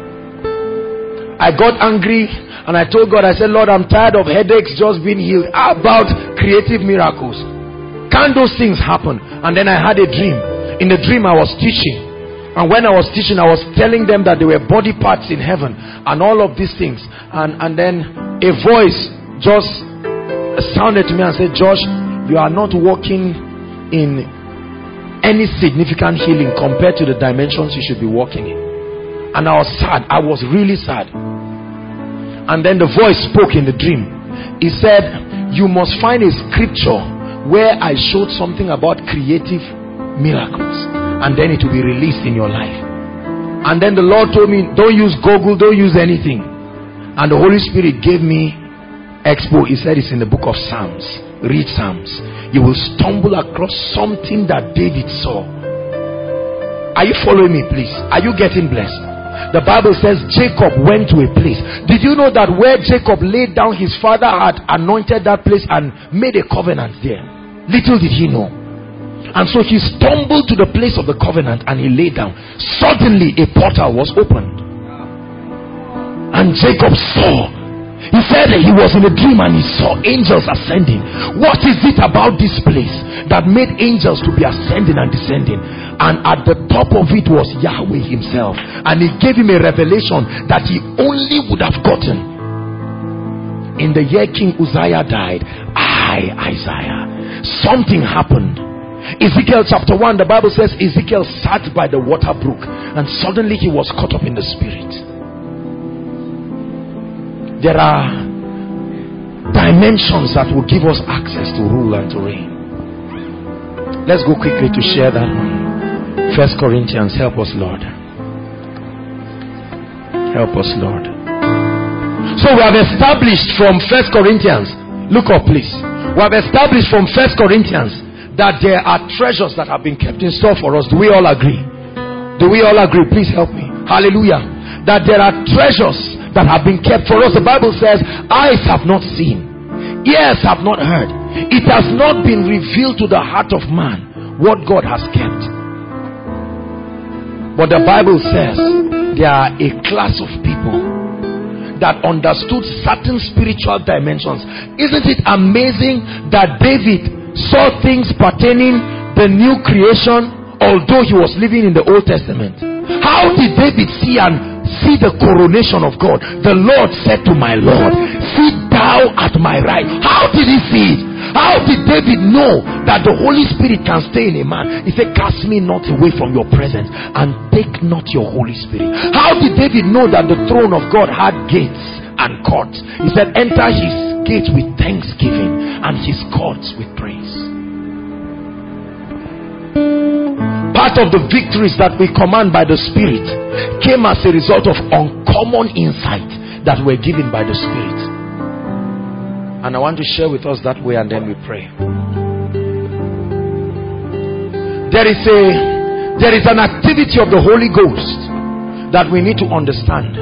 I got angry and I told God, I said, Lord, I'm tired of headaches just being healed. How about creative miracles? Can't those things happen? And then I had a dream. In the dream I was teaching. And when I was teaching, I was telling them that there were body parts in heaven and all of these things. And, and then a voice just sounded to me and said, Josh, you are not walking in any significant healing compared to the dimensions you should be walking in. And I was sad. I was really sad. And then the voice spoke in the dream. He said, you must find a scripture where I showed something about creative miracles, and then it will be released in your life. And then the Lord told me, don't use Google, don't use anything. And the Holy Spirit gave me expo. He said it's in the book of Psalms. Read Psalms. You will stumble across something that David saw. Are you following me, please? Are you getting blessed? The Bible says Jacob went to a place. Did you know that where Jacob laid down, his father had anointed that place and made a covenant there? Little did he know. And so he stumbled to the place of the covenant and he lay down. Suddenly a portal was opened. And Jacob saw. He said that he was in a dream and he saw angels ascending. What is it about this place that made angels to be ascending and descending? And at the top of it was Yahweh himself. And he gave him a revelation that he only would have gotten in the year King Uzziah died. I, Isaiah. Something happened. Ezekiel chapter one, the Bible says Ezekiel sat by the water brook and suddenly he was caught up in the spirit. There are dimensions that will give us access to rule and to reign. Let's go quickly to share that one. First Corinthians, help us, Lord. Help us, Lord. So we have established from First Corinthians, look up please. We have established from First Corinthians that there are treasures that have been kept in store for us. Do we all agree? Do we all agree? Please help me. Hallelujah. That there are treasures that have been kept for us. The Bible says, eyes have not seen, ears have not heard, it has not been revealed to the heart of man what God has kept. But the Bible says there are a class of people that understood certain spiritual dimensions. Isn't it amazing that David saw things pertaining the new creation, although he was living in the Old Testament? How did David see and see the coronation of God? The Lord said to my Lord, sit thou at my right. How did he see it? How did David know that the Holy Spirit can stay in a man? He said, cast me not away from your presence and take not your Holy Spirit. How did David know that the throne of God had gates and courts? He said, enter his gates with thanksgiving and his courts with praise. Part of the victories that we command by the Spirit came as a result of uncommon insight that were given by the Spirit. And I want to share with us that way, and then we pray. There is a there is an activity of the Holy Ghost that we need to understand.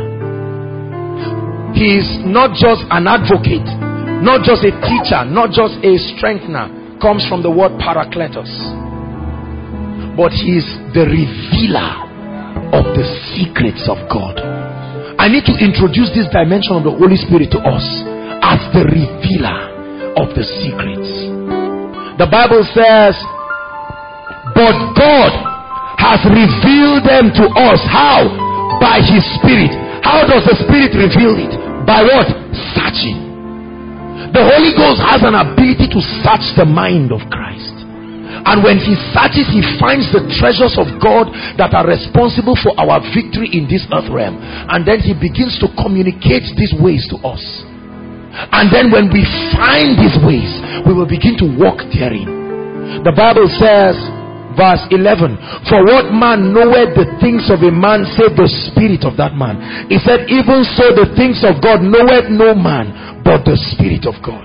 He is not just an advocate, not just a teacher, not just a strengthener. Comes from the word parakletos. But he is the revealer of the secrets of God. I need to introduce this dimension of the Holy Spirit to us as the revealer of the secrets. The Bible says, but God has revealed them to us. How? By his Spirit. How does the Spirit reveal it? By what? Searching. The Holy Ghost has an ability to search the mind of Christ. And when he searches, he finds the treasures of God that are responsible for our victory in this earth realm. And then he begins to communicate these ways to us. And then when we find these ways, we will begin to walk therein. The Bible says, verse eleven, for what man knoweth the things of a man save the spirit of that man? He said, even so the things of God knoweth no man but the Spirit of God.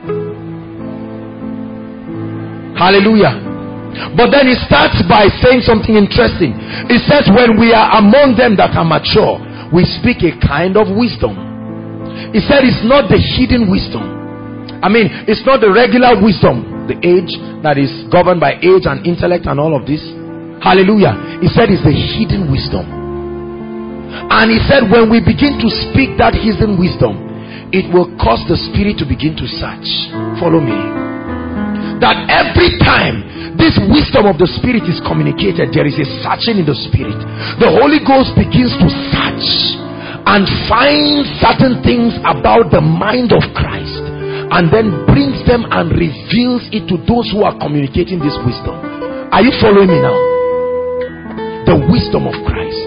Hallelujah. But then he starts by saying something interesting. He says, when we are among them that are mature, we speak a kind of wisdom. He said it's not the hidden wisdom. I mean, it's not the regular wisdom, the age that is governed by age and intellect and all of this. Hallelujah. He said it's the hidden wisdom. And he said when we begin to speak that hidden wisdom, it will cause the Spirit to begin to search. Follow me. That every time this wisdom of the Spirit is communicated, there is a searching in the Spirit. The Holy Ghost begins to search and find certain things about the mind of Christ, and then brings them and reveals it to those who are communicating this wisdom. Are you following me now? The wisdom of Christ.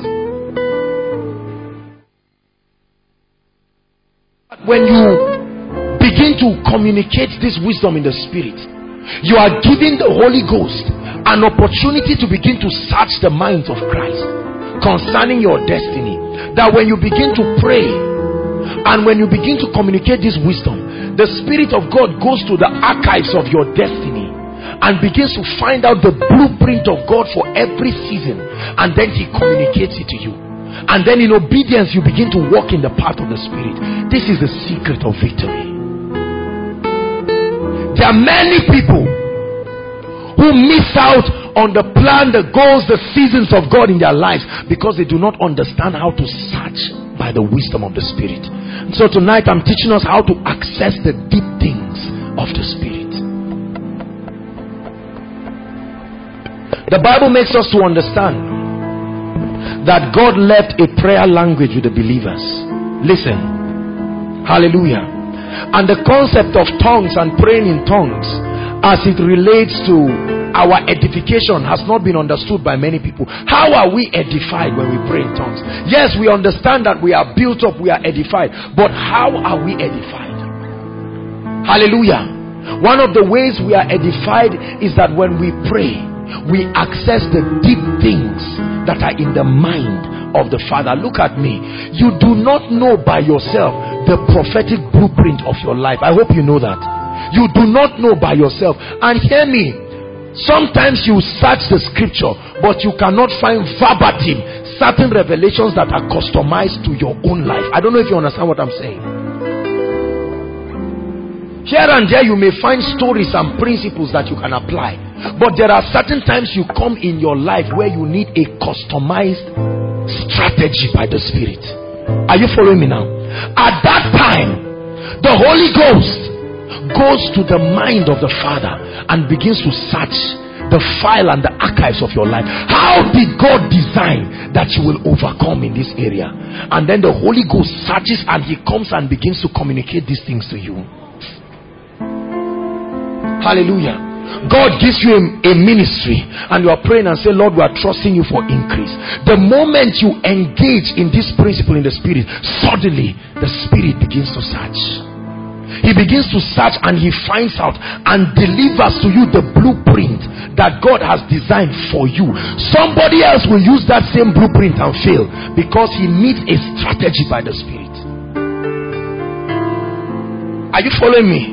When you begin to communicate this wisdom in the spirit, you are giving the Holy Ghost an opportunity to begin to search the minds of Christ concerning your destiny. That when you begin to pray and when you begin to communicate this wisdom, the Spirit of God goes to the archives of your destiny and begins to find out the blueprint of God for every season, and then He communicates it to you. And then in obedience you begin to walk in the path of the Spirit. This is the secret of victory. There are many people who miss out on the plan, the goals, the seasons of God in their lives because they do not understand how to search by the wisdom of the Spirit. And so tonight I'm teaching us how to access the deep things of the Spirit. The Bible makes us to understand that God left a prayer language with the believers. Listen. Hallelujah. And the concept of tongues and praying in tongues as it relates to our edification has not been understood by many people. How are we edified when we pray in tongues? Yes, we understand that we are built up, we are edified. But how are we edified? Hallelujah. One of the ways we are edified is that when we pray, we access the deep things that are in the mind of the Father. Look at me. You do not know by yourself the prophetic blueprint of your life. I hope you know that. You do not know by yourself. And hear me, sometimes you search the scripture, but you cannot find verbatim certain revelations that are customized to your own life. I don't know if you understand what I'm saying. Here and there you may find stories and principles that you can apply, but there are certain times you come in your life where you need a customized strategy by the Spirit. Are you following me now? At that time, the Holy Ghost goes to the mind of the Father and begins to search the file and the archives of your life. How did God design that you will overcome in this area? And then the Holy Ghost searches and He comes and begins to communicate these things to you. Hallelujah. God gives you a, a ministry and you are praying and say, Lord, we are trusting you for increase. The moment you engage in this principle in the Spirit, suddenly the Spirit begins to search. He begins to search and He finds out and delivers to you the blueprint that God has designed for you. Somebody else will use that same blueprint and fail because he needs a strategy by the Spirit. Are you following me?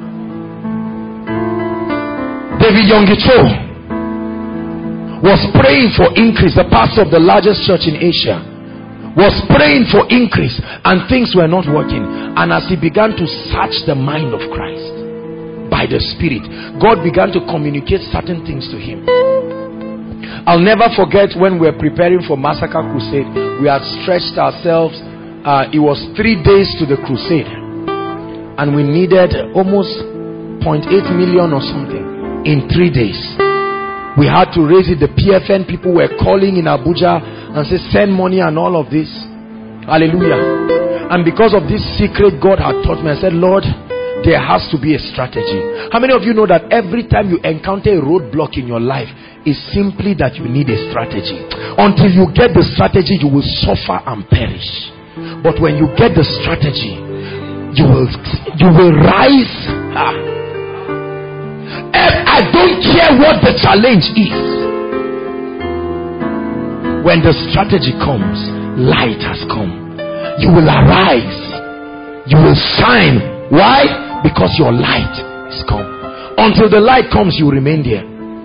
David Yonggi-Cho was praying for increase. The pastor of the largest church in Asia was praying for increase and things were not working. And as he began to search the mind of Christ by the Spirit, God began to communicate certain things to him. I'll never forget when we were preparing for Massacre Crusade, we had stretched ourselves. Uh, it was three days to the crusade and we needed almost zero point eight million or something. In three days, we had to raise it. The P F N people were calling in Abuja and say, send money and all of this. Hallelujah. And because of this secret God had taught me, I said, Lord, there has to be a strategy. How many of you know that every time you encounter a roadblock in your life, it's simply that you need a strategy. Until you get the strategy, you will suffer and perish. But when you get the strategy, you will, you will rise. Ah. I don't care what the challenge is. When the strategy comes, light has come. You will arise. You will shine. Why? Because your light is come. Until the light comes, you remain there.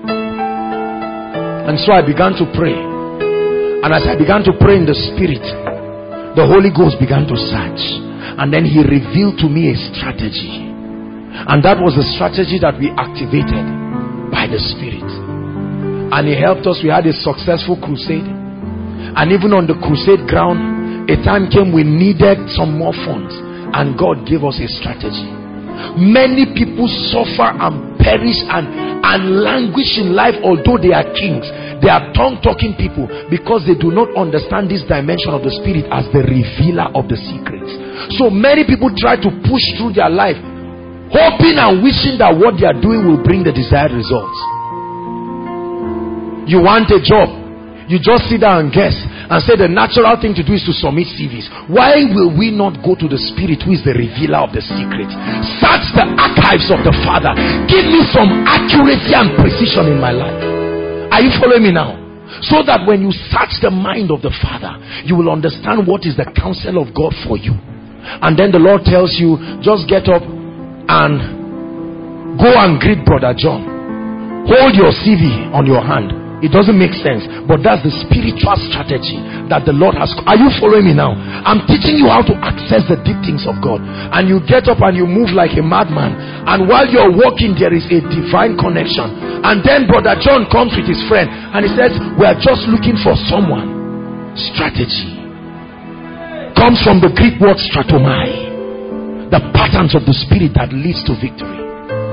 And so I began to pray. And as I began to pray in the Spirit, the Holy Ghost began to search. And then He revealed to me a strategy. And that was the strategy that we activated by the Spirit. And He helped us. We had a successful crusade. And even on the crusade ground, a time came we needed some more funds. And God gave us a strategy. Many people suffer and perish and, and languish in life, although they are kings. They are tongue-talking people because they do not understand this dimension of the Spirit as the revealer of the secrets. So many people try to push through their life, hoping and wishing that what they are doing will bring the desired results. You want a job, you just sit down and guess and say the natural thing to do is to submit C Vs. Why will we not go to the Spirit who is the revealer of the secret? Search the archives of the Father. Give me some accuracy and precision in my life. Are you following me now? So that when you search the mind of the Father, you will understand what is the counsel of God for you. And then the Lord tells you, just get up and go and greet Brother John. Hold your C V on your hand. It doesn't make sense, but that's the spiritual strategy that the Lord has. Are you following me now? I'm teaching you how to access the deep things of God. And you get up and you move like a madman, and while you're walking there is a divine connection. And then Brother John comes with his friend and he says, we are just looking for someone. Strategy comes from the Greek word stratomai, the patterns of the Spirit that leads to victory.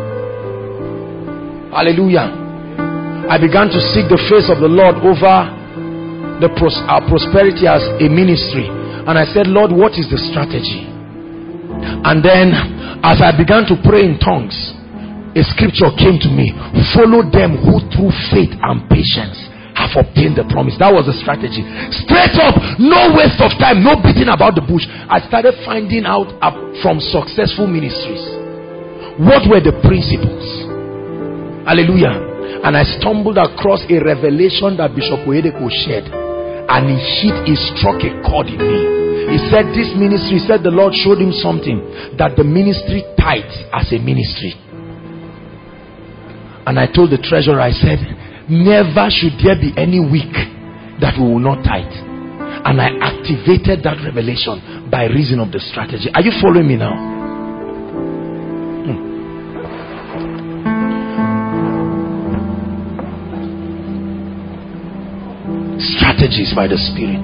Hallelujah. I began to seek the face of the Lord over the pros our prosperity as a ministry. And I said, Lord, what is the strategy? And then as I began to pray in tongues, a scripture came to me. Follow them who through faith and patience have obtained the promise. That was the strategy. Straight up, no waste of time, no beating about the bush. I started finding out from successful ministries what were the principles. Hallelujah. And I stumbled across a revelation that Bishop Oyedepo shared, and he hit, he struck a chord in me. He said this ministry, he said the Lord showed him something, that the ministry tithes as a ministry. And I told the treasurer, I said, never should there be any week that we will not tithe. And I activated that revelation by reason of the strategy. Are you following me now? Hmm. Strategies by the Spirit.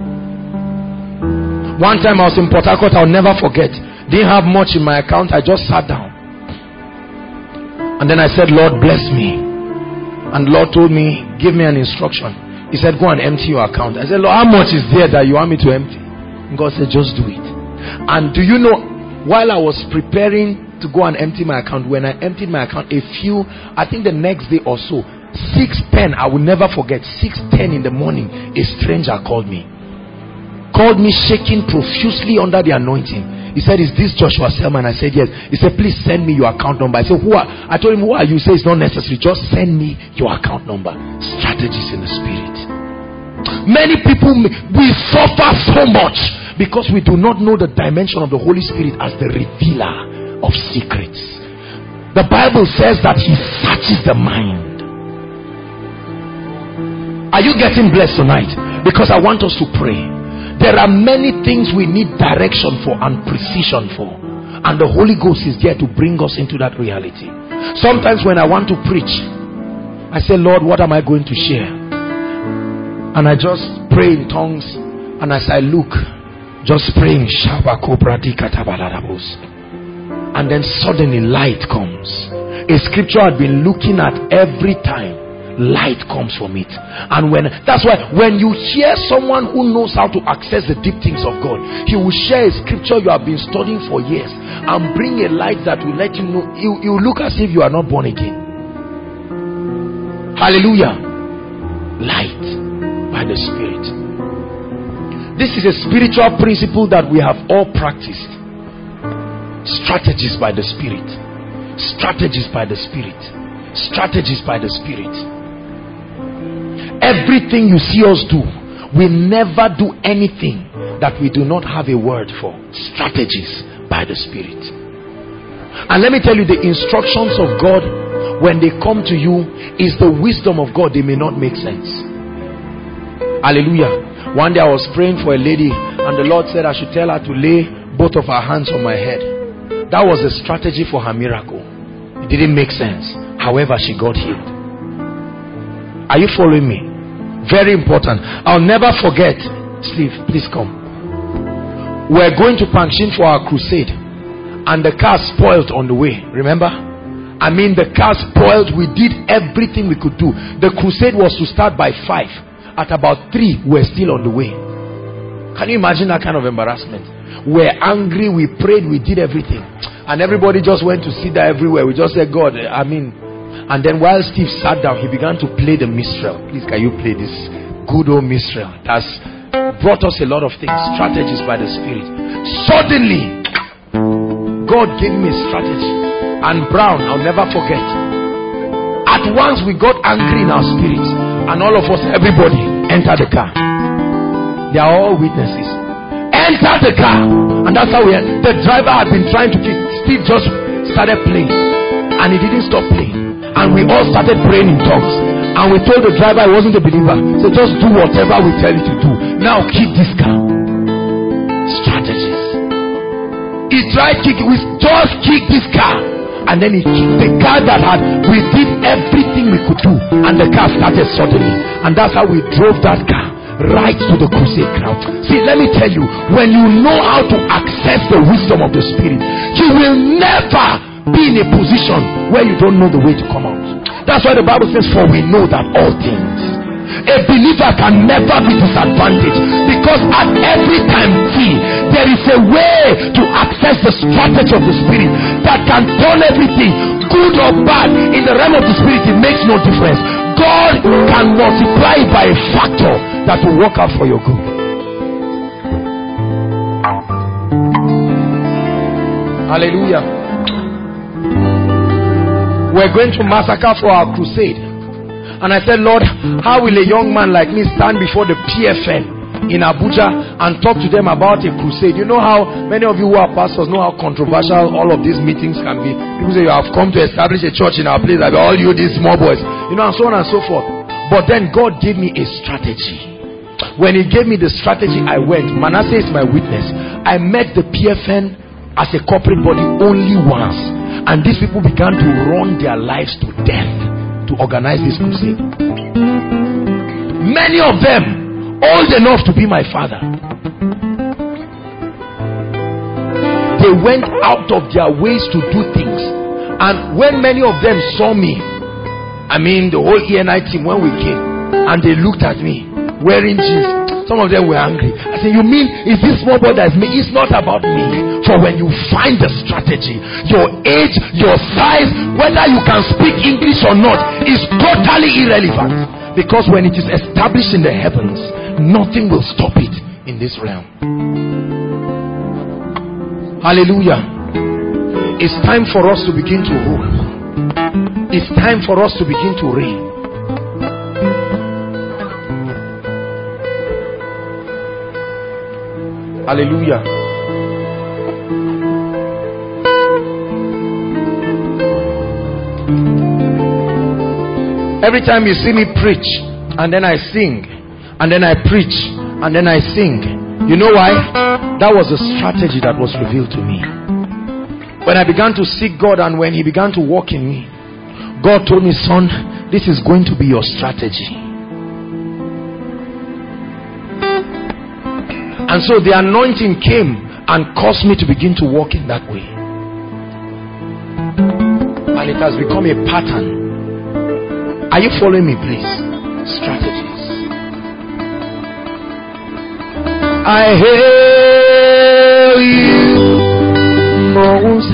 One time I was in Port Harcourt, I'll never forget. Didn't have much in my account. I just sat down. And then I said, Lord, bless me. And the Lord told me, give me an instruction. He said, go and empty your account. I said, Lord, how much is there that you want me to empty? And God said, just do it. And do you know, while I was preparing to go and empty my account, when I emptied my account, a few, I think the next day or so, six ten, I will never forget, six ten in the morning, a stranger called me. Called me shaking profusely under the anointing. He said, is this Joshua Selman? I said, yes. He said, please send me your account number. I said, who are? I told him, who are you? He said, it's not necessary. Just send me your account number. Strategies in the Spirit. Many people, we suffer so much because we do not know the dimension of the Holy Spirit as the revealer of secrets. The Bible says that he searches the mind. Are you getting blessed tonight? Because I want us to pray. There are many things we need direction for and precision for, and the Holy Ghost is there to bring us into that reality. Sometimes when I want to preach, I say, Lord, what am I going to share? And I just pray in tongues, and as I look, just praying, and then suddenly light comes. A scripture I've been looking at every time. Light comes from it. And when that's why when you hear someone who knows how to access the deep things of God, he will share a scripture you have been studying for years and bring a light that will let you know. You, you look as if you are not born again. Hallelujah. Light by the Spirit. This is a spiritual principle that we have all practiced. Strategies by the Spirit. Strategies by the Spirit. Strategies by the Spirit. Everything you see us do, we never do anything that we do not have a word for. Strategies by the Spirit. And let me tell you, the instructions of God, when they come to you, is the wisdom of God. They may not make sense. Hallelujah. One day I was praying for a lady, and the Lord said I should tell her to lay both of her hands on my head. That was a strategy for her miracle. It didn't make sense. However, she got healed. Are you following me? Very important. I'll never forget. Steve, please come. We're going to Pangshin for our crusade, and the car spoiled on the way. Remember? I mean, the car spoiled. We did everything we could do. The crusade was to start by five. At about three, we're still on the way. Can you imagine that kind of embarrassment? We're angry. We prayed. We did everything, and everybody just went to sit there everywhere. We just said, God, I mean. And then while Steve sat down, he began to play the minstrel. Please, can you play this good old minstrel? That's brought us a lot of things, strategies by the Spirit. Suddenly, God gave me a strategy. And Brown, I'll never forget. At once we got angry in our spirits, and all of us, everybody, entered the car. They are all witnesses. Enter the car, and that's how we. The driver had been trying to kick. Steve just started playing, and he didn't stop playing. And we all started praying in tongues. And we told the driver he wasn't a believer. So just do whatever we tell you to do. Now kick this car. Strategies. He tried kicking. We just kicked this car. And then he kicked the car that had. We did everything we could do. And the car started suddenly. And that's how we drove that car right to the crusade ground. See, let me tell you, when you know how to access the wisdom of the Spirit, you will never be in a position where you don't know the way to come out. That's why the Bible says, for we know that all things. A believer can never be disadvantaged, because at every time see, there is a way to access the strategy of the Spirit that can turn everything, good or bad. In the realm of the Spirit, it makes no difference. God can multiply it by a factor that will work out for your good. Hallelujah. We're going to massacre for our crusade. And I said, Lord, how will a young man like me stand before the P F N in Abuja and talk to them about a crusade? You know how many of you who are pastors know how controversial all of these meetings can be. People say, you have come to establish a church in our place. I mean, all you these small boys, you know, and so on and so forth. But then God gave me a strategy. When he gave me the strategy, I went. Manasseh is my witness. I met the P F N as a corporate body only once. And these people began to run their lives to death to organize this crusade. Many of them old enough to be my father. They went out of their ways to do things. And when many of them saw me, I mean the whole E N I team, when we came, and they looked at me wearing jeans, some of them were angry. I said, you mean is this small boy that is me? It's not about me. For when you find the strategy, your age, your size, whether you can speak English or not, is totally irrelevant. Because when it is established in the heavens, nothing will stop it in this realm. Hallelujah. It's time for us to begin to rule. It's time for us to begin to reign. Hallelujah. Every time you see me preach, and then I sing, and then I preach, and then I sing, you know why? That was a strategy that was revealed to me. When I began to seek God, and when he began to walk in me, God told me, son, this is going to be your strategy. And so the anointing came and caused me to begin to walk in that way. And it has become a pattern. Are you following me, please? Strategies. I hail you, Most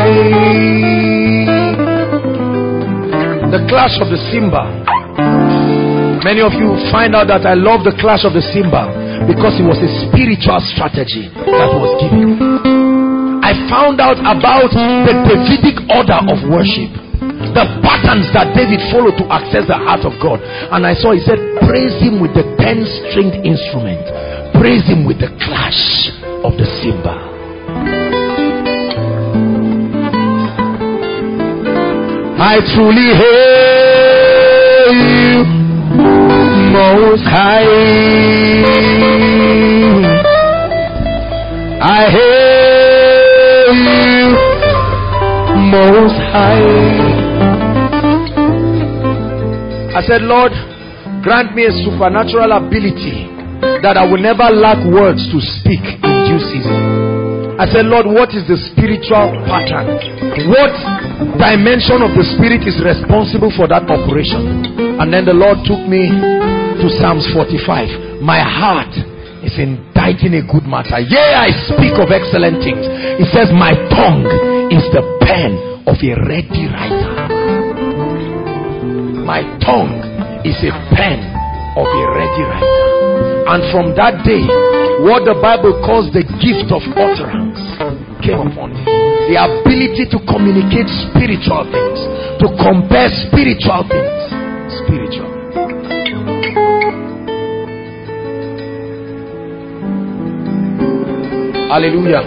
High. The clash of the cymbal. Many of you find out that I love the clash of the cymbal, because it was a spiritual strategy that was given. I found out about the Davidic order of worship, the patterns that David followed to access the heart of God. And I saw, he said, praise him with the ten-stringed instrument, praise him with the clash of the cymbal. I truly hail you, Most High. I hail you, Most High. I said, Lord, grant me a supernatural ability that I will never lack words to speak in due season. I said, Lord, what is the spiritual pattern? What dimension of the Spirit is responsible for that operation? And then the Lord took me to Psalms forty-five. My heart is inditing a good matter. Yea, I speak of excellent things. It says, my tongue is the pen of a ready writer. My tongue is a pen of a ready writer. And from that day, what the Bible calls the gift of utterance came upon me. The ability to communicate spiritual things, to compare spiritual things. Spiritual. Hallelujah.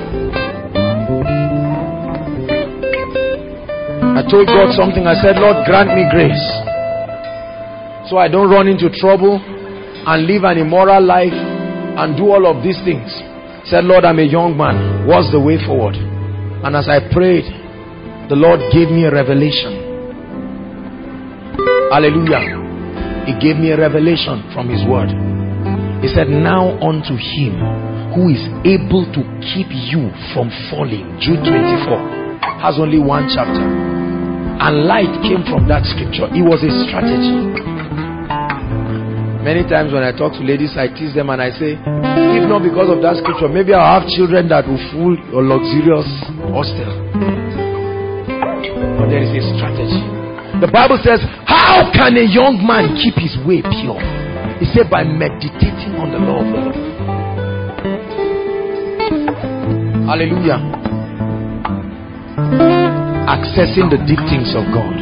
I told God something. I said, Lord, grant me grace so I don't run into trouble and live an immoral life and do all of these things. I said, Lord, I'm a young man. What's the way forward? And as I prayed, the Lord gave me a revelation. Hallelujah. He gave me a revelation from His word. He said, now unto Him who is able to keep you from falling. Jude twenty-four has only one chapter. And light came from that scripture. It was a strategy. Many times when I talk to ladies, I tease them and I say, if not because of that scripture, maybe I'll have children that will fool your luxurious hostel. But there is a strategy. The Bible says, how can a young man keep his way pure? He said, by meditating on the law of the Lord. Hallelujah. Accessing the deep things of God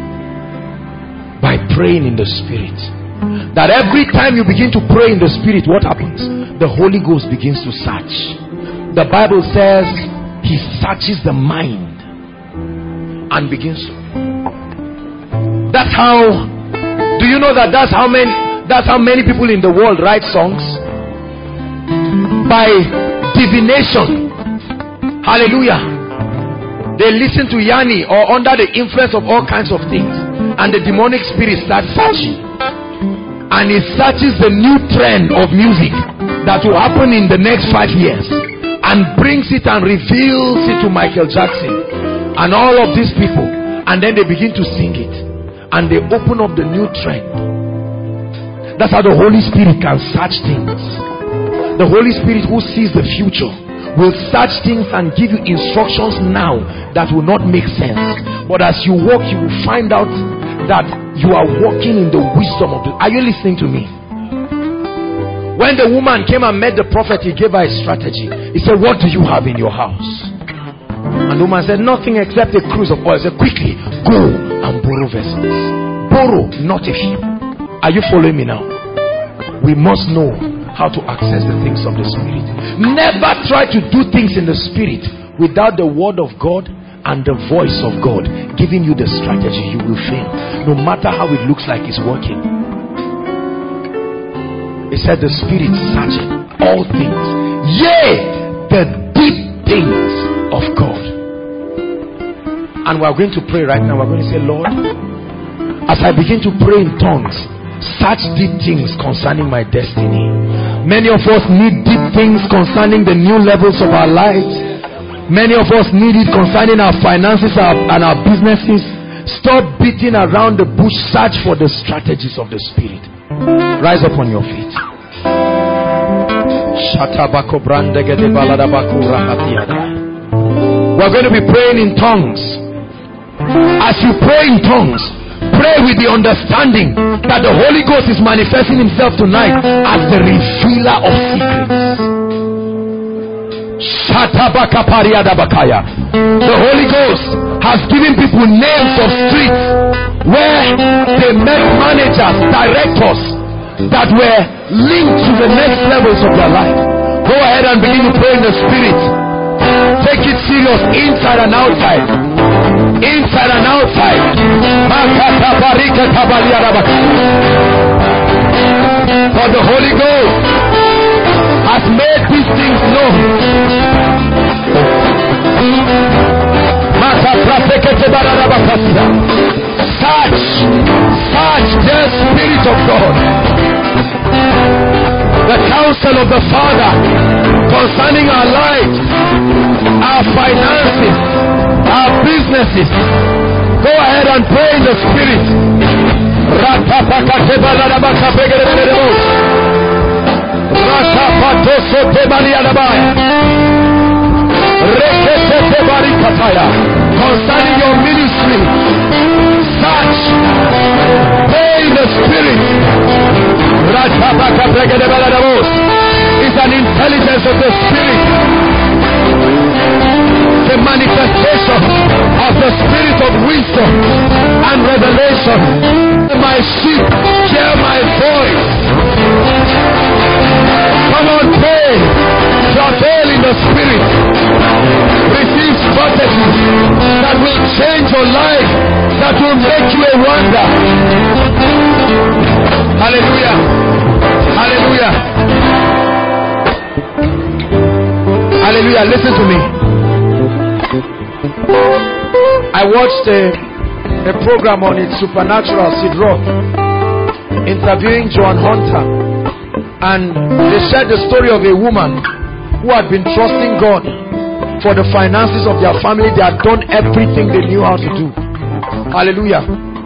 by praying in the Spirit. That every time you begin to pray in the Spirit, what happens? The Holy Ghost begins to search. The Bible says He searches the mind and begins to. That's how. Do you know that that's how many that's how many people in the world write songs? By divination. Hallelujah. They listen to Yanni or under the influence of all kinds of things, and the demonic spirit starts searching, and it searches the new trend of music that will happen in the next five years and brings it and reveals it to Michael Jackson and all of these people, and then they begin to sing it and they open up the new trend. That's how the Holy Spirit can search things. The Holy Spirit who sees the future will search things and give you instructions now that will not make sense. But as you walk, you will find out that you are walking in the wisdom of the... Are you listening to me? When the woman came and met the prophet, he gave her a strategy. He said, what do you have in your house? And the woman said, nothing except a cruse of oil. He said, quickly, go and borrow vessels. Borrow, not a few. Are you following me now? We must know how to access the things of the Spirit. Never try to do things in the Spirit without the word of God and the voice of God giving you the strategy. You will fail, no matter how it looks like it's working. He said the Spirit searching all things, yea, the deep things of God. And we're going to pray right now. We're going to say, Lord, as I begin to pray in tongues, search deep things concerning my destiny. Many of us need deep things concerning the new levels of our lives. Many of us need it concerning our finances and our businesses. Stop beating around the bush. Search for the strategies of the Spirit. Rise up on your feet. We're going to be praying in tongues. As you pray in tongues, pray with the understanding that the Holy Ghost is manifesting Himself tonight as the revealer of secrets. The Holy Ghost has given people names of streets where they met managers, directors that were linked to the next levels of their life. Go ahead and begin to pray in the Spirit. Take it serious inside and outside. Inside and outside. For the Holy Ghost has made these things known. Search, search the Spirit of God. The counsel of the Father concerning our lives, our finances, our businesses. Go ahead and pray in the Spirit. Concerning your ministry, search. your life that will make you a wonder. Hallelujah. Hallelujah. Hallelujah. Listen to me. I watched a, a program on it, Supernatural, Sid Roth, interviewing Joan Hunter, and they shared the story of a woman who had been trusting God for the finances of their family. They had done everything they knew how to do. Hallelujah.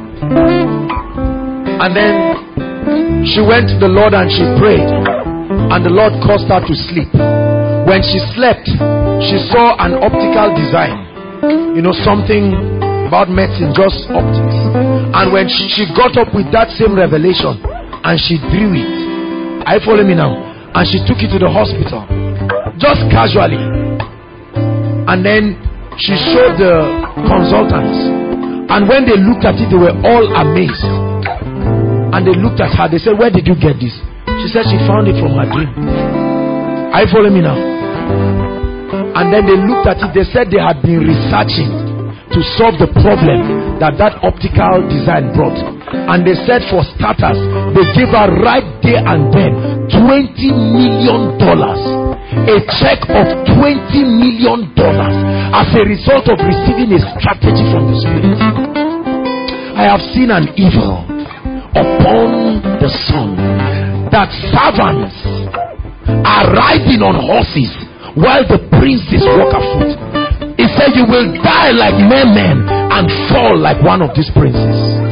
And then she went to the Lord and she prayed, and the Lord caused her to sleep. When she slept, she saw an optical design. You know, something about medicine, just optics. And when she got up with that same revelation and she drew it, are you following me now? And she took it to the hospital, just casually. And then she showed the consultants, and when they looked at it, they were all amazed. And they looked at her, they said, where did you get this? She said she found it from her dream. Are you following me now? And then they looked at it, they said they had been researching to solve the problem that that optical design brought. And they said, for starters, they gave her right there and then twenty million dollars, a check of twenty million dollars, as a result of receiving a strategy from the Spirit. I have seen an evil upon the sun, that servants are riding on horses while the princes walk afoot. He said, you will die like mere men and fall like one of these princes.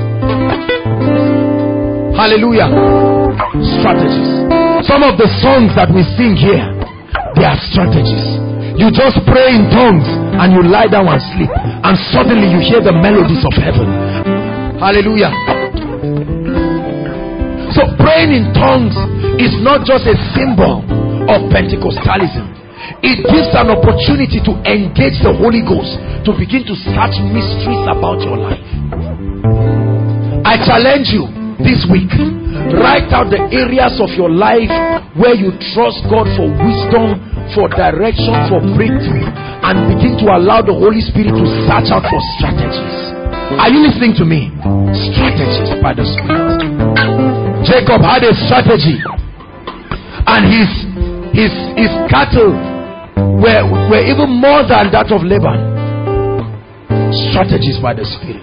Hallelujah. Strategies. Some of the songs that we sing here, they are strategies. You just pray in tongues and you lie down and sleep, and suddenly you hear the melodies of heaven. Hallelujah. So praying in tongues is not just a symbol of Pentecostalism. It gives an opportunity to engage the Holy Ghost to begin to search mysteries about your life. I challenge you this week, write out the areas of your life where you trust God for wisdom, for direction, for breakthrough, and begin to allow the Holy Spirit to search out for strategies. Are you listening to me? Strategies by the Spirit. Jacob had a strategy, and his his his cattle were, were even more than that of Laban. Strategies by the Spirit.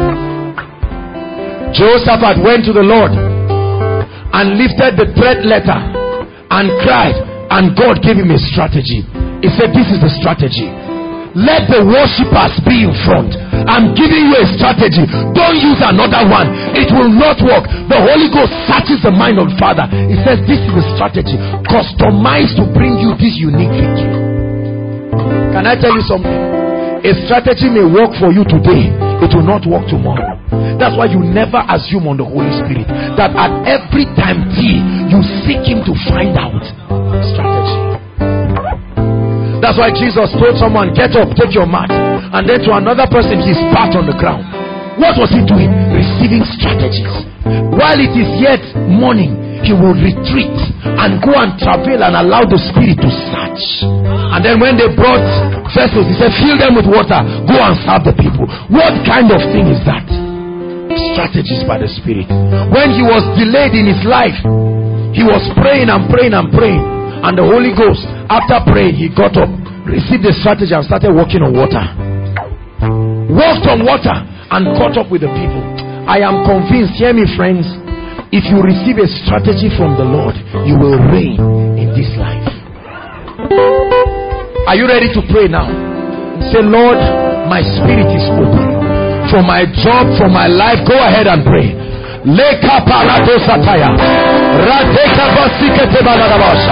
Jehoshaphat went to the Lord and lifted the threat letter and cried, and God gave him a strategy. He said, this is the strategy. Let the worshippers be in front. I'm giving you a strategy. Don't use another one. It will not work. The Holy Ghost searches the mind of the Father. He says, this is the strategy. Customized to bring you this unique victory. Can I tell you something? A strategy may work for you today. It will not work tomorrow. That's why you never assume on the Holy Spirit that at every time T, you seek Him to find out strategy. That's why Jesus told someone, get up, take your mat. And then to another person, he spat on the ground. What was he doing? Receiving strategies. While it is yet morning, he will retreat and go and travel and allow the Spirit to search. And then when they brought vessels, he said, fill them with water, go and serve the people. What kind of thing is that? Strategies by the Spirit. When he was delayed in his life, he was praying and praying and praying, and the Holy Ghost, after praying, he got up, received the strategy, and started walking on water. Walked on water and caught up with the people. I am convinced, hear me friends, if you receive a strategy from the Lord, you will reign in this life. Are you ready to pray now? Say, Lord, my spirit is open. For my job, for my life, go ahead and pray. Leka parato sataya. Rateka basikete baladabasha.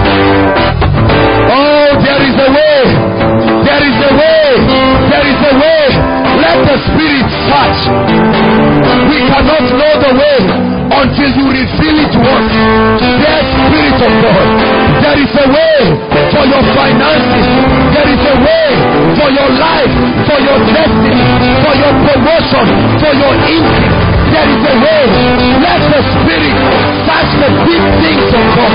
Oh, there is a way. There is a way. There is a way. Let the Spirit search. We cannot know the way until you reveal it to us. Dear Spirit of God, there is a way for your finances. There is a way for your life, for your destiny, for your promotion, for your increase. There is a way. Let the Spirit search the deep things of God.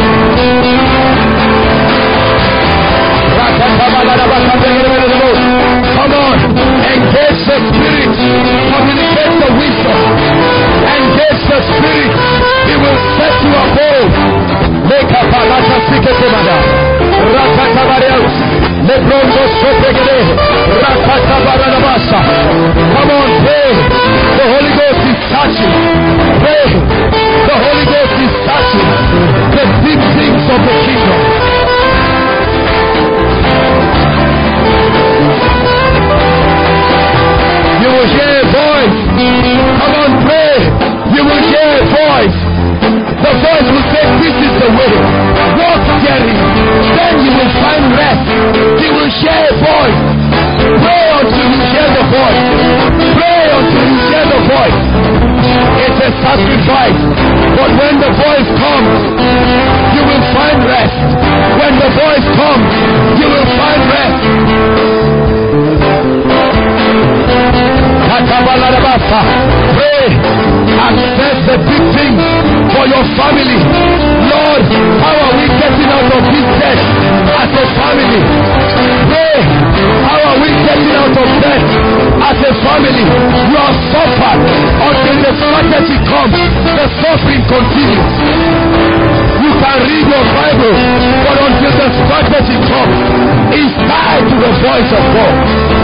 Come on, engage the Spirit. Pray. Access the big things for your family. Lord, how are we getting out of this debt as a family? Pray. How are we getting out of debt as a family? You have suffered until the strategy comes. The suffering continues. You can read your Bible, but until the strategy comes, it's tied to the voice of God.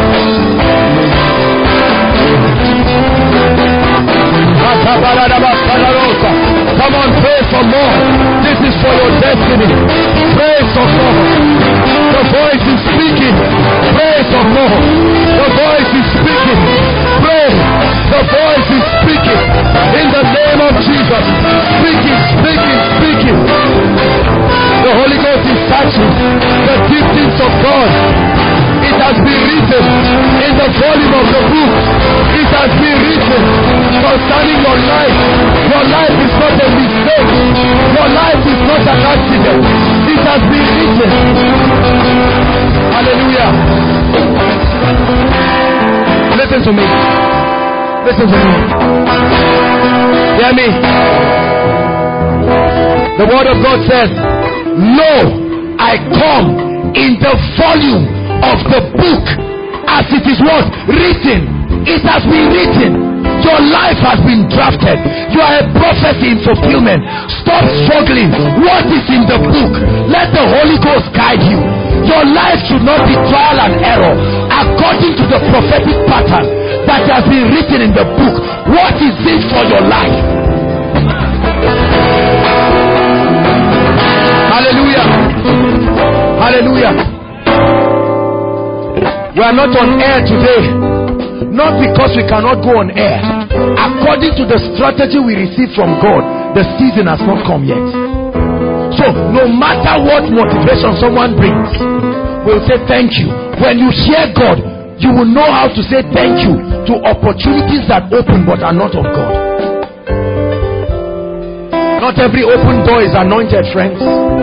Come on, pray for more. This is for your destiny. Pray for more. The voice is speaking. Pray for more. The voice is speaking. Pray. The voice is speaking. In the name of Jesus. Speaking, speaking, speaking. The Holy Ghost is touching the deep things of God. It has been written in the volume of the book. It has been written concerning your life. Your life is not a mistake. Your life is not an accident. It has been written. Hallelujah. Listen to me. Listen to me. Hear me. The word of God says, "Lo, I come in the volume of the book as it is what? Written." It has been written. Your life has been drafted. You are a prophecy in fulfillment. Stop struggling. What is in the book? Let the Holy Ghost guide you. Your life should not be trial and error. According to the prophetic pattern that has been written in the book, what is it for your life? Hallelujah. Hallelujah. We are not on air today. Not because we cannot go on air. According to the strategy we receive from God, the season has not come yet. So, no matter what motivation someone brings, we'll say thank you. When you hear God, you will know how to say thank you to opportunities that open but are not of God. Not every open door is anointed, friends.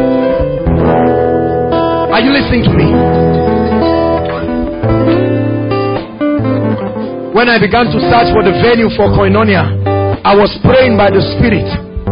Are you listening to me? When I began to search for the venue for Koinonia, I was praying by the Spirit.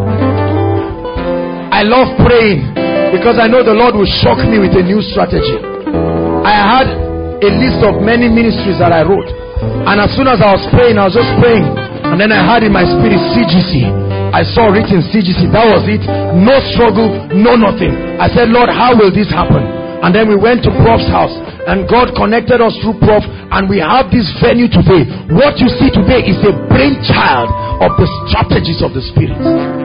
I love praying because I know the Lord will shock me with a new strategy. I had a list of many ministries that I wrote, and as soon as I was praying, I was just praying, and then I had in my spirit C G C. I saw written C G C. That was it. No struggle, no nothing. I said, Lord, how will this happen? And then we went to Prof's house, and God connected us through Prof, and we have this venue today. What you see today is a brainchild of the strategies of the Spirit.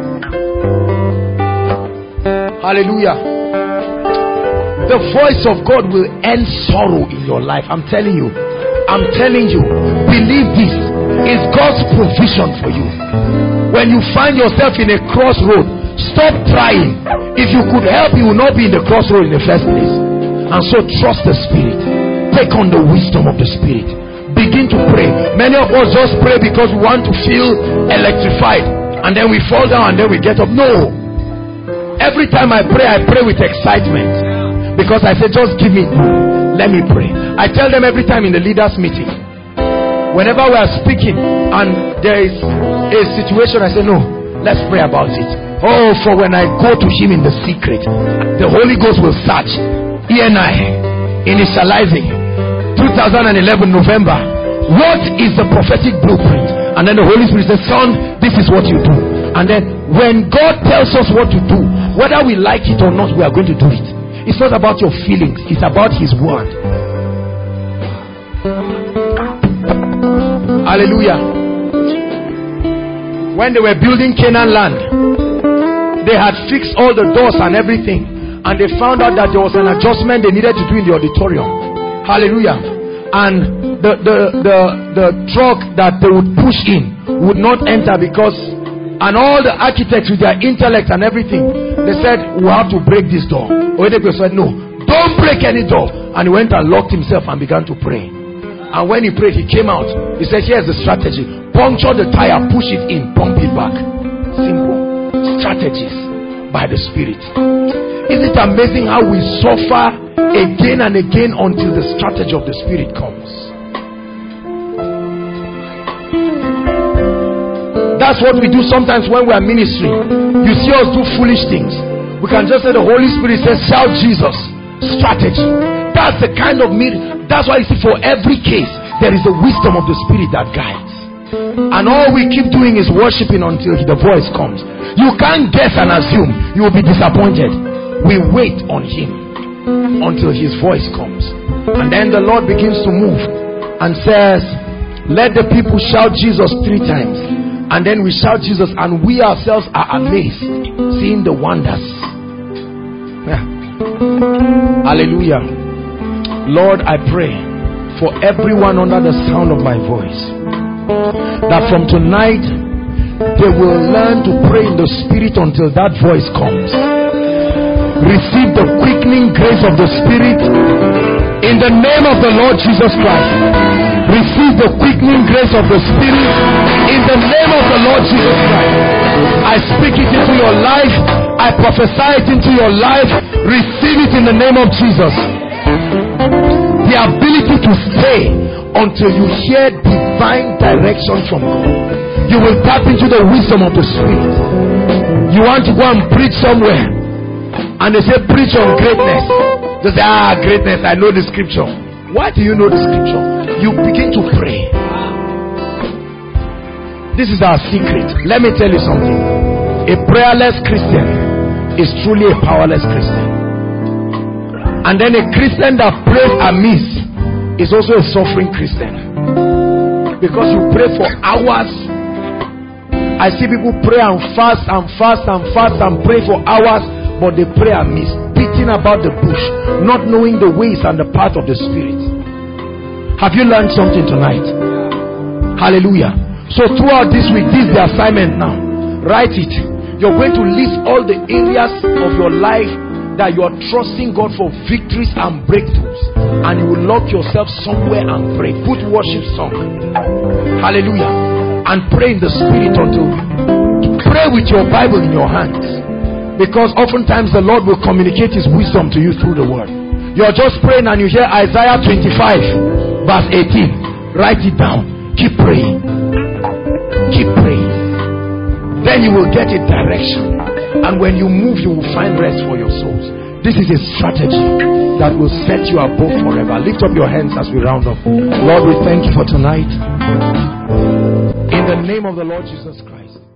Hallelujah. The voice of God will end sorrow in your life. I'm telling you. I'm telling you. Believe this. It's God's provision for you. When you find yourself in a crossroad, stop trying. If you could help, you will not be in the crossroad in the first place. And so trust the Spirit. Take on the wisdom of the Spirit. Begin to pray. Many of us just pray because we want to feel electrified, and then we fall down and then we get up. No. Every time I pray, I pray with excitement, because I say, just give me, let me pray. I tell them every time in the leaders meeting, whenever we are speaking and there is a situation, I say, no, let's pray about it. Oh, for when I go to him in the secret, the Holy Ghost will search. E N I, initializing twenty eleven November. What is the prophetic blueprint? And then the Holy Spirit says, son, this is what you do. And then when God tells us what to do, whether we like it or not, we are going to do it. It's not about your feelings, it's about his word. Hallelujah. When they were building Canaan land, they had fixed all the doors and everything. And they found out that there was an adjustment they needed to do in the auditorium. Hallelujah. And the, the, the, the truck that they would push in would not enter because, and all the architects with their intellect and everything, they said, we have to break this door. Oyedepo said, no, don't break any door. And he went and locked himself and began to pray. And when he prayed, he came out. He said, here's the strategy. Puncture the tire, push it in, pump it back. Simple. Strategies by the Spirit. Isn't it amazing how we suffer again and again until the strategy of the Spirit comes? That's what we do sometimes when we are ministering. You see us do foolish things. We can just say the Holy Spirit says, shout Jesus. Strategy. That's the kind of miracle. That's why you see for every case, there is the wisdom of the Spirit that guides. And all we keep doing is worshiping until the voice comes. You can't guess and assume. You will be disappointed. We wait on Him until His voice comes. And then the Lord begins to move and says, let the people shout Jesus three times. And then we shout Jesus, and we ourselves are amazed seeing the wonders. Yeah. Hallelujah. Lord, I pray for everyone under the sound of my voice, that from tonight they will learn to pray in the Spirit until that voice comes. Receive the quickening grace of the Spirit in the name of the Lord Jesus Christ. Receive the quickening grace of the Spirit in the name of the Lord Jesus Christ. I speak it into your life. I prophesy it into your life. Receive it in the name of Jesus. The ability to stay until you hear divine direction from God. You will tap into the wisdom of the Spirit. You want to go and preach somewhere, and they say preach on greatness. They say, ah, greatness, I know the scripture. Why do you know the scripture? You begin to pray. This is our secret. Let me tell you something. A prayerless Christian is truly a powerless Christian. And then a Christian that prays amiss is also a suffering Christian. Because you pray for hours. I see people pray and fast and fast and fast and pray for hours, but they pray amiss, beating about the bush, not knowing the ways and the path of the Spirit. Have you learned something tonight? Hallelujah. So throughout this week, this is the assignment now. Write it. You're going to list all the areas of your life that you are trusting God for victories and breakthroughs, and you will lock yourself somewhere and pray. Put worship song. Hallelujah. And pray in the Spirit until pray with your Bible in your hands, because oftentimes the Lord will communicate His wisdom to you through the word. You're just praying and you hear Isaiah twenty-five verse eighteen. Write it down. Keep praying. Keep praying. Then you will get a direction, and when you move, you will find rest for your souls. This is a strategy that will set you above forever. Lift up your hands as we round up. Lord, we thank you for tonight. In the name of the Lord Jesus Christ.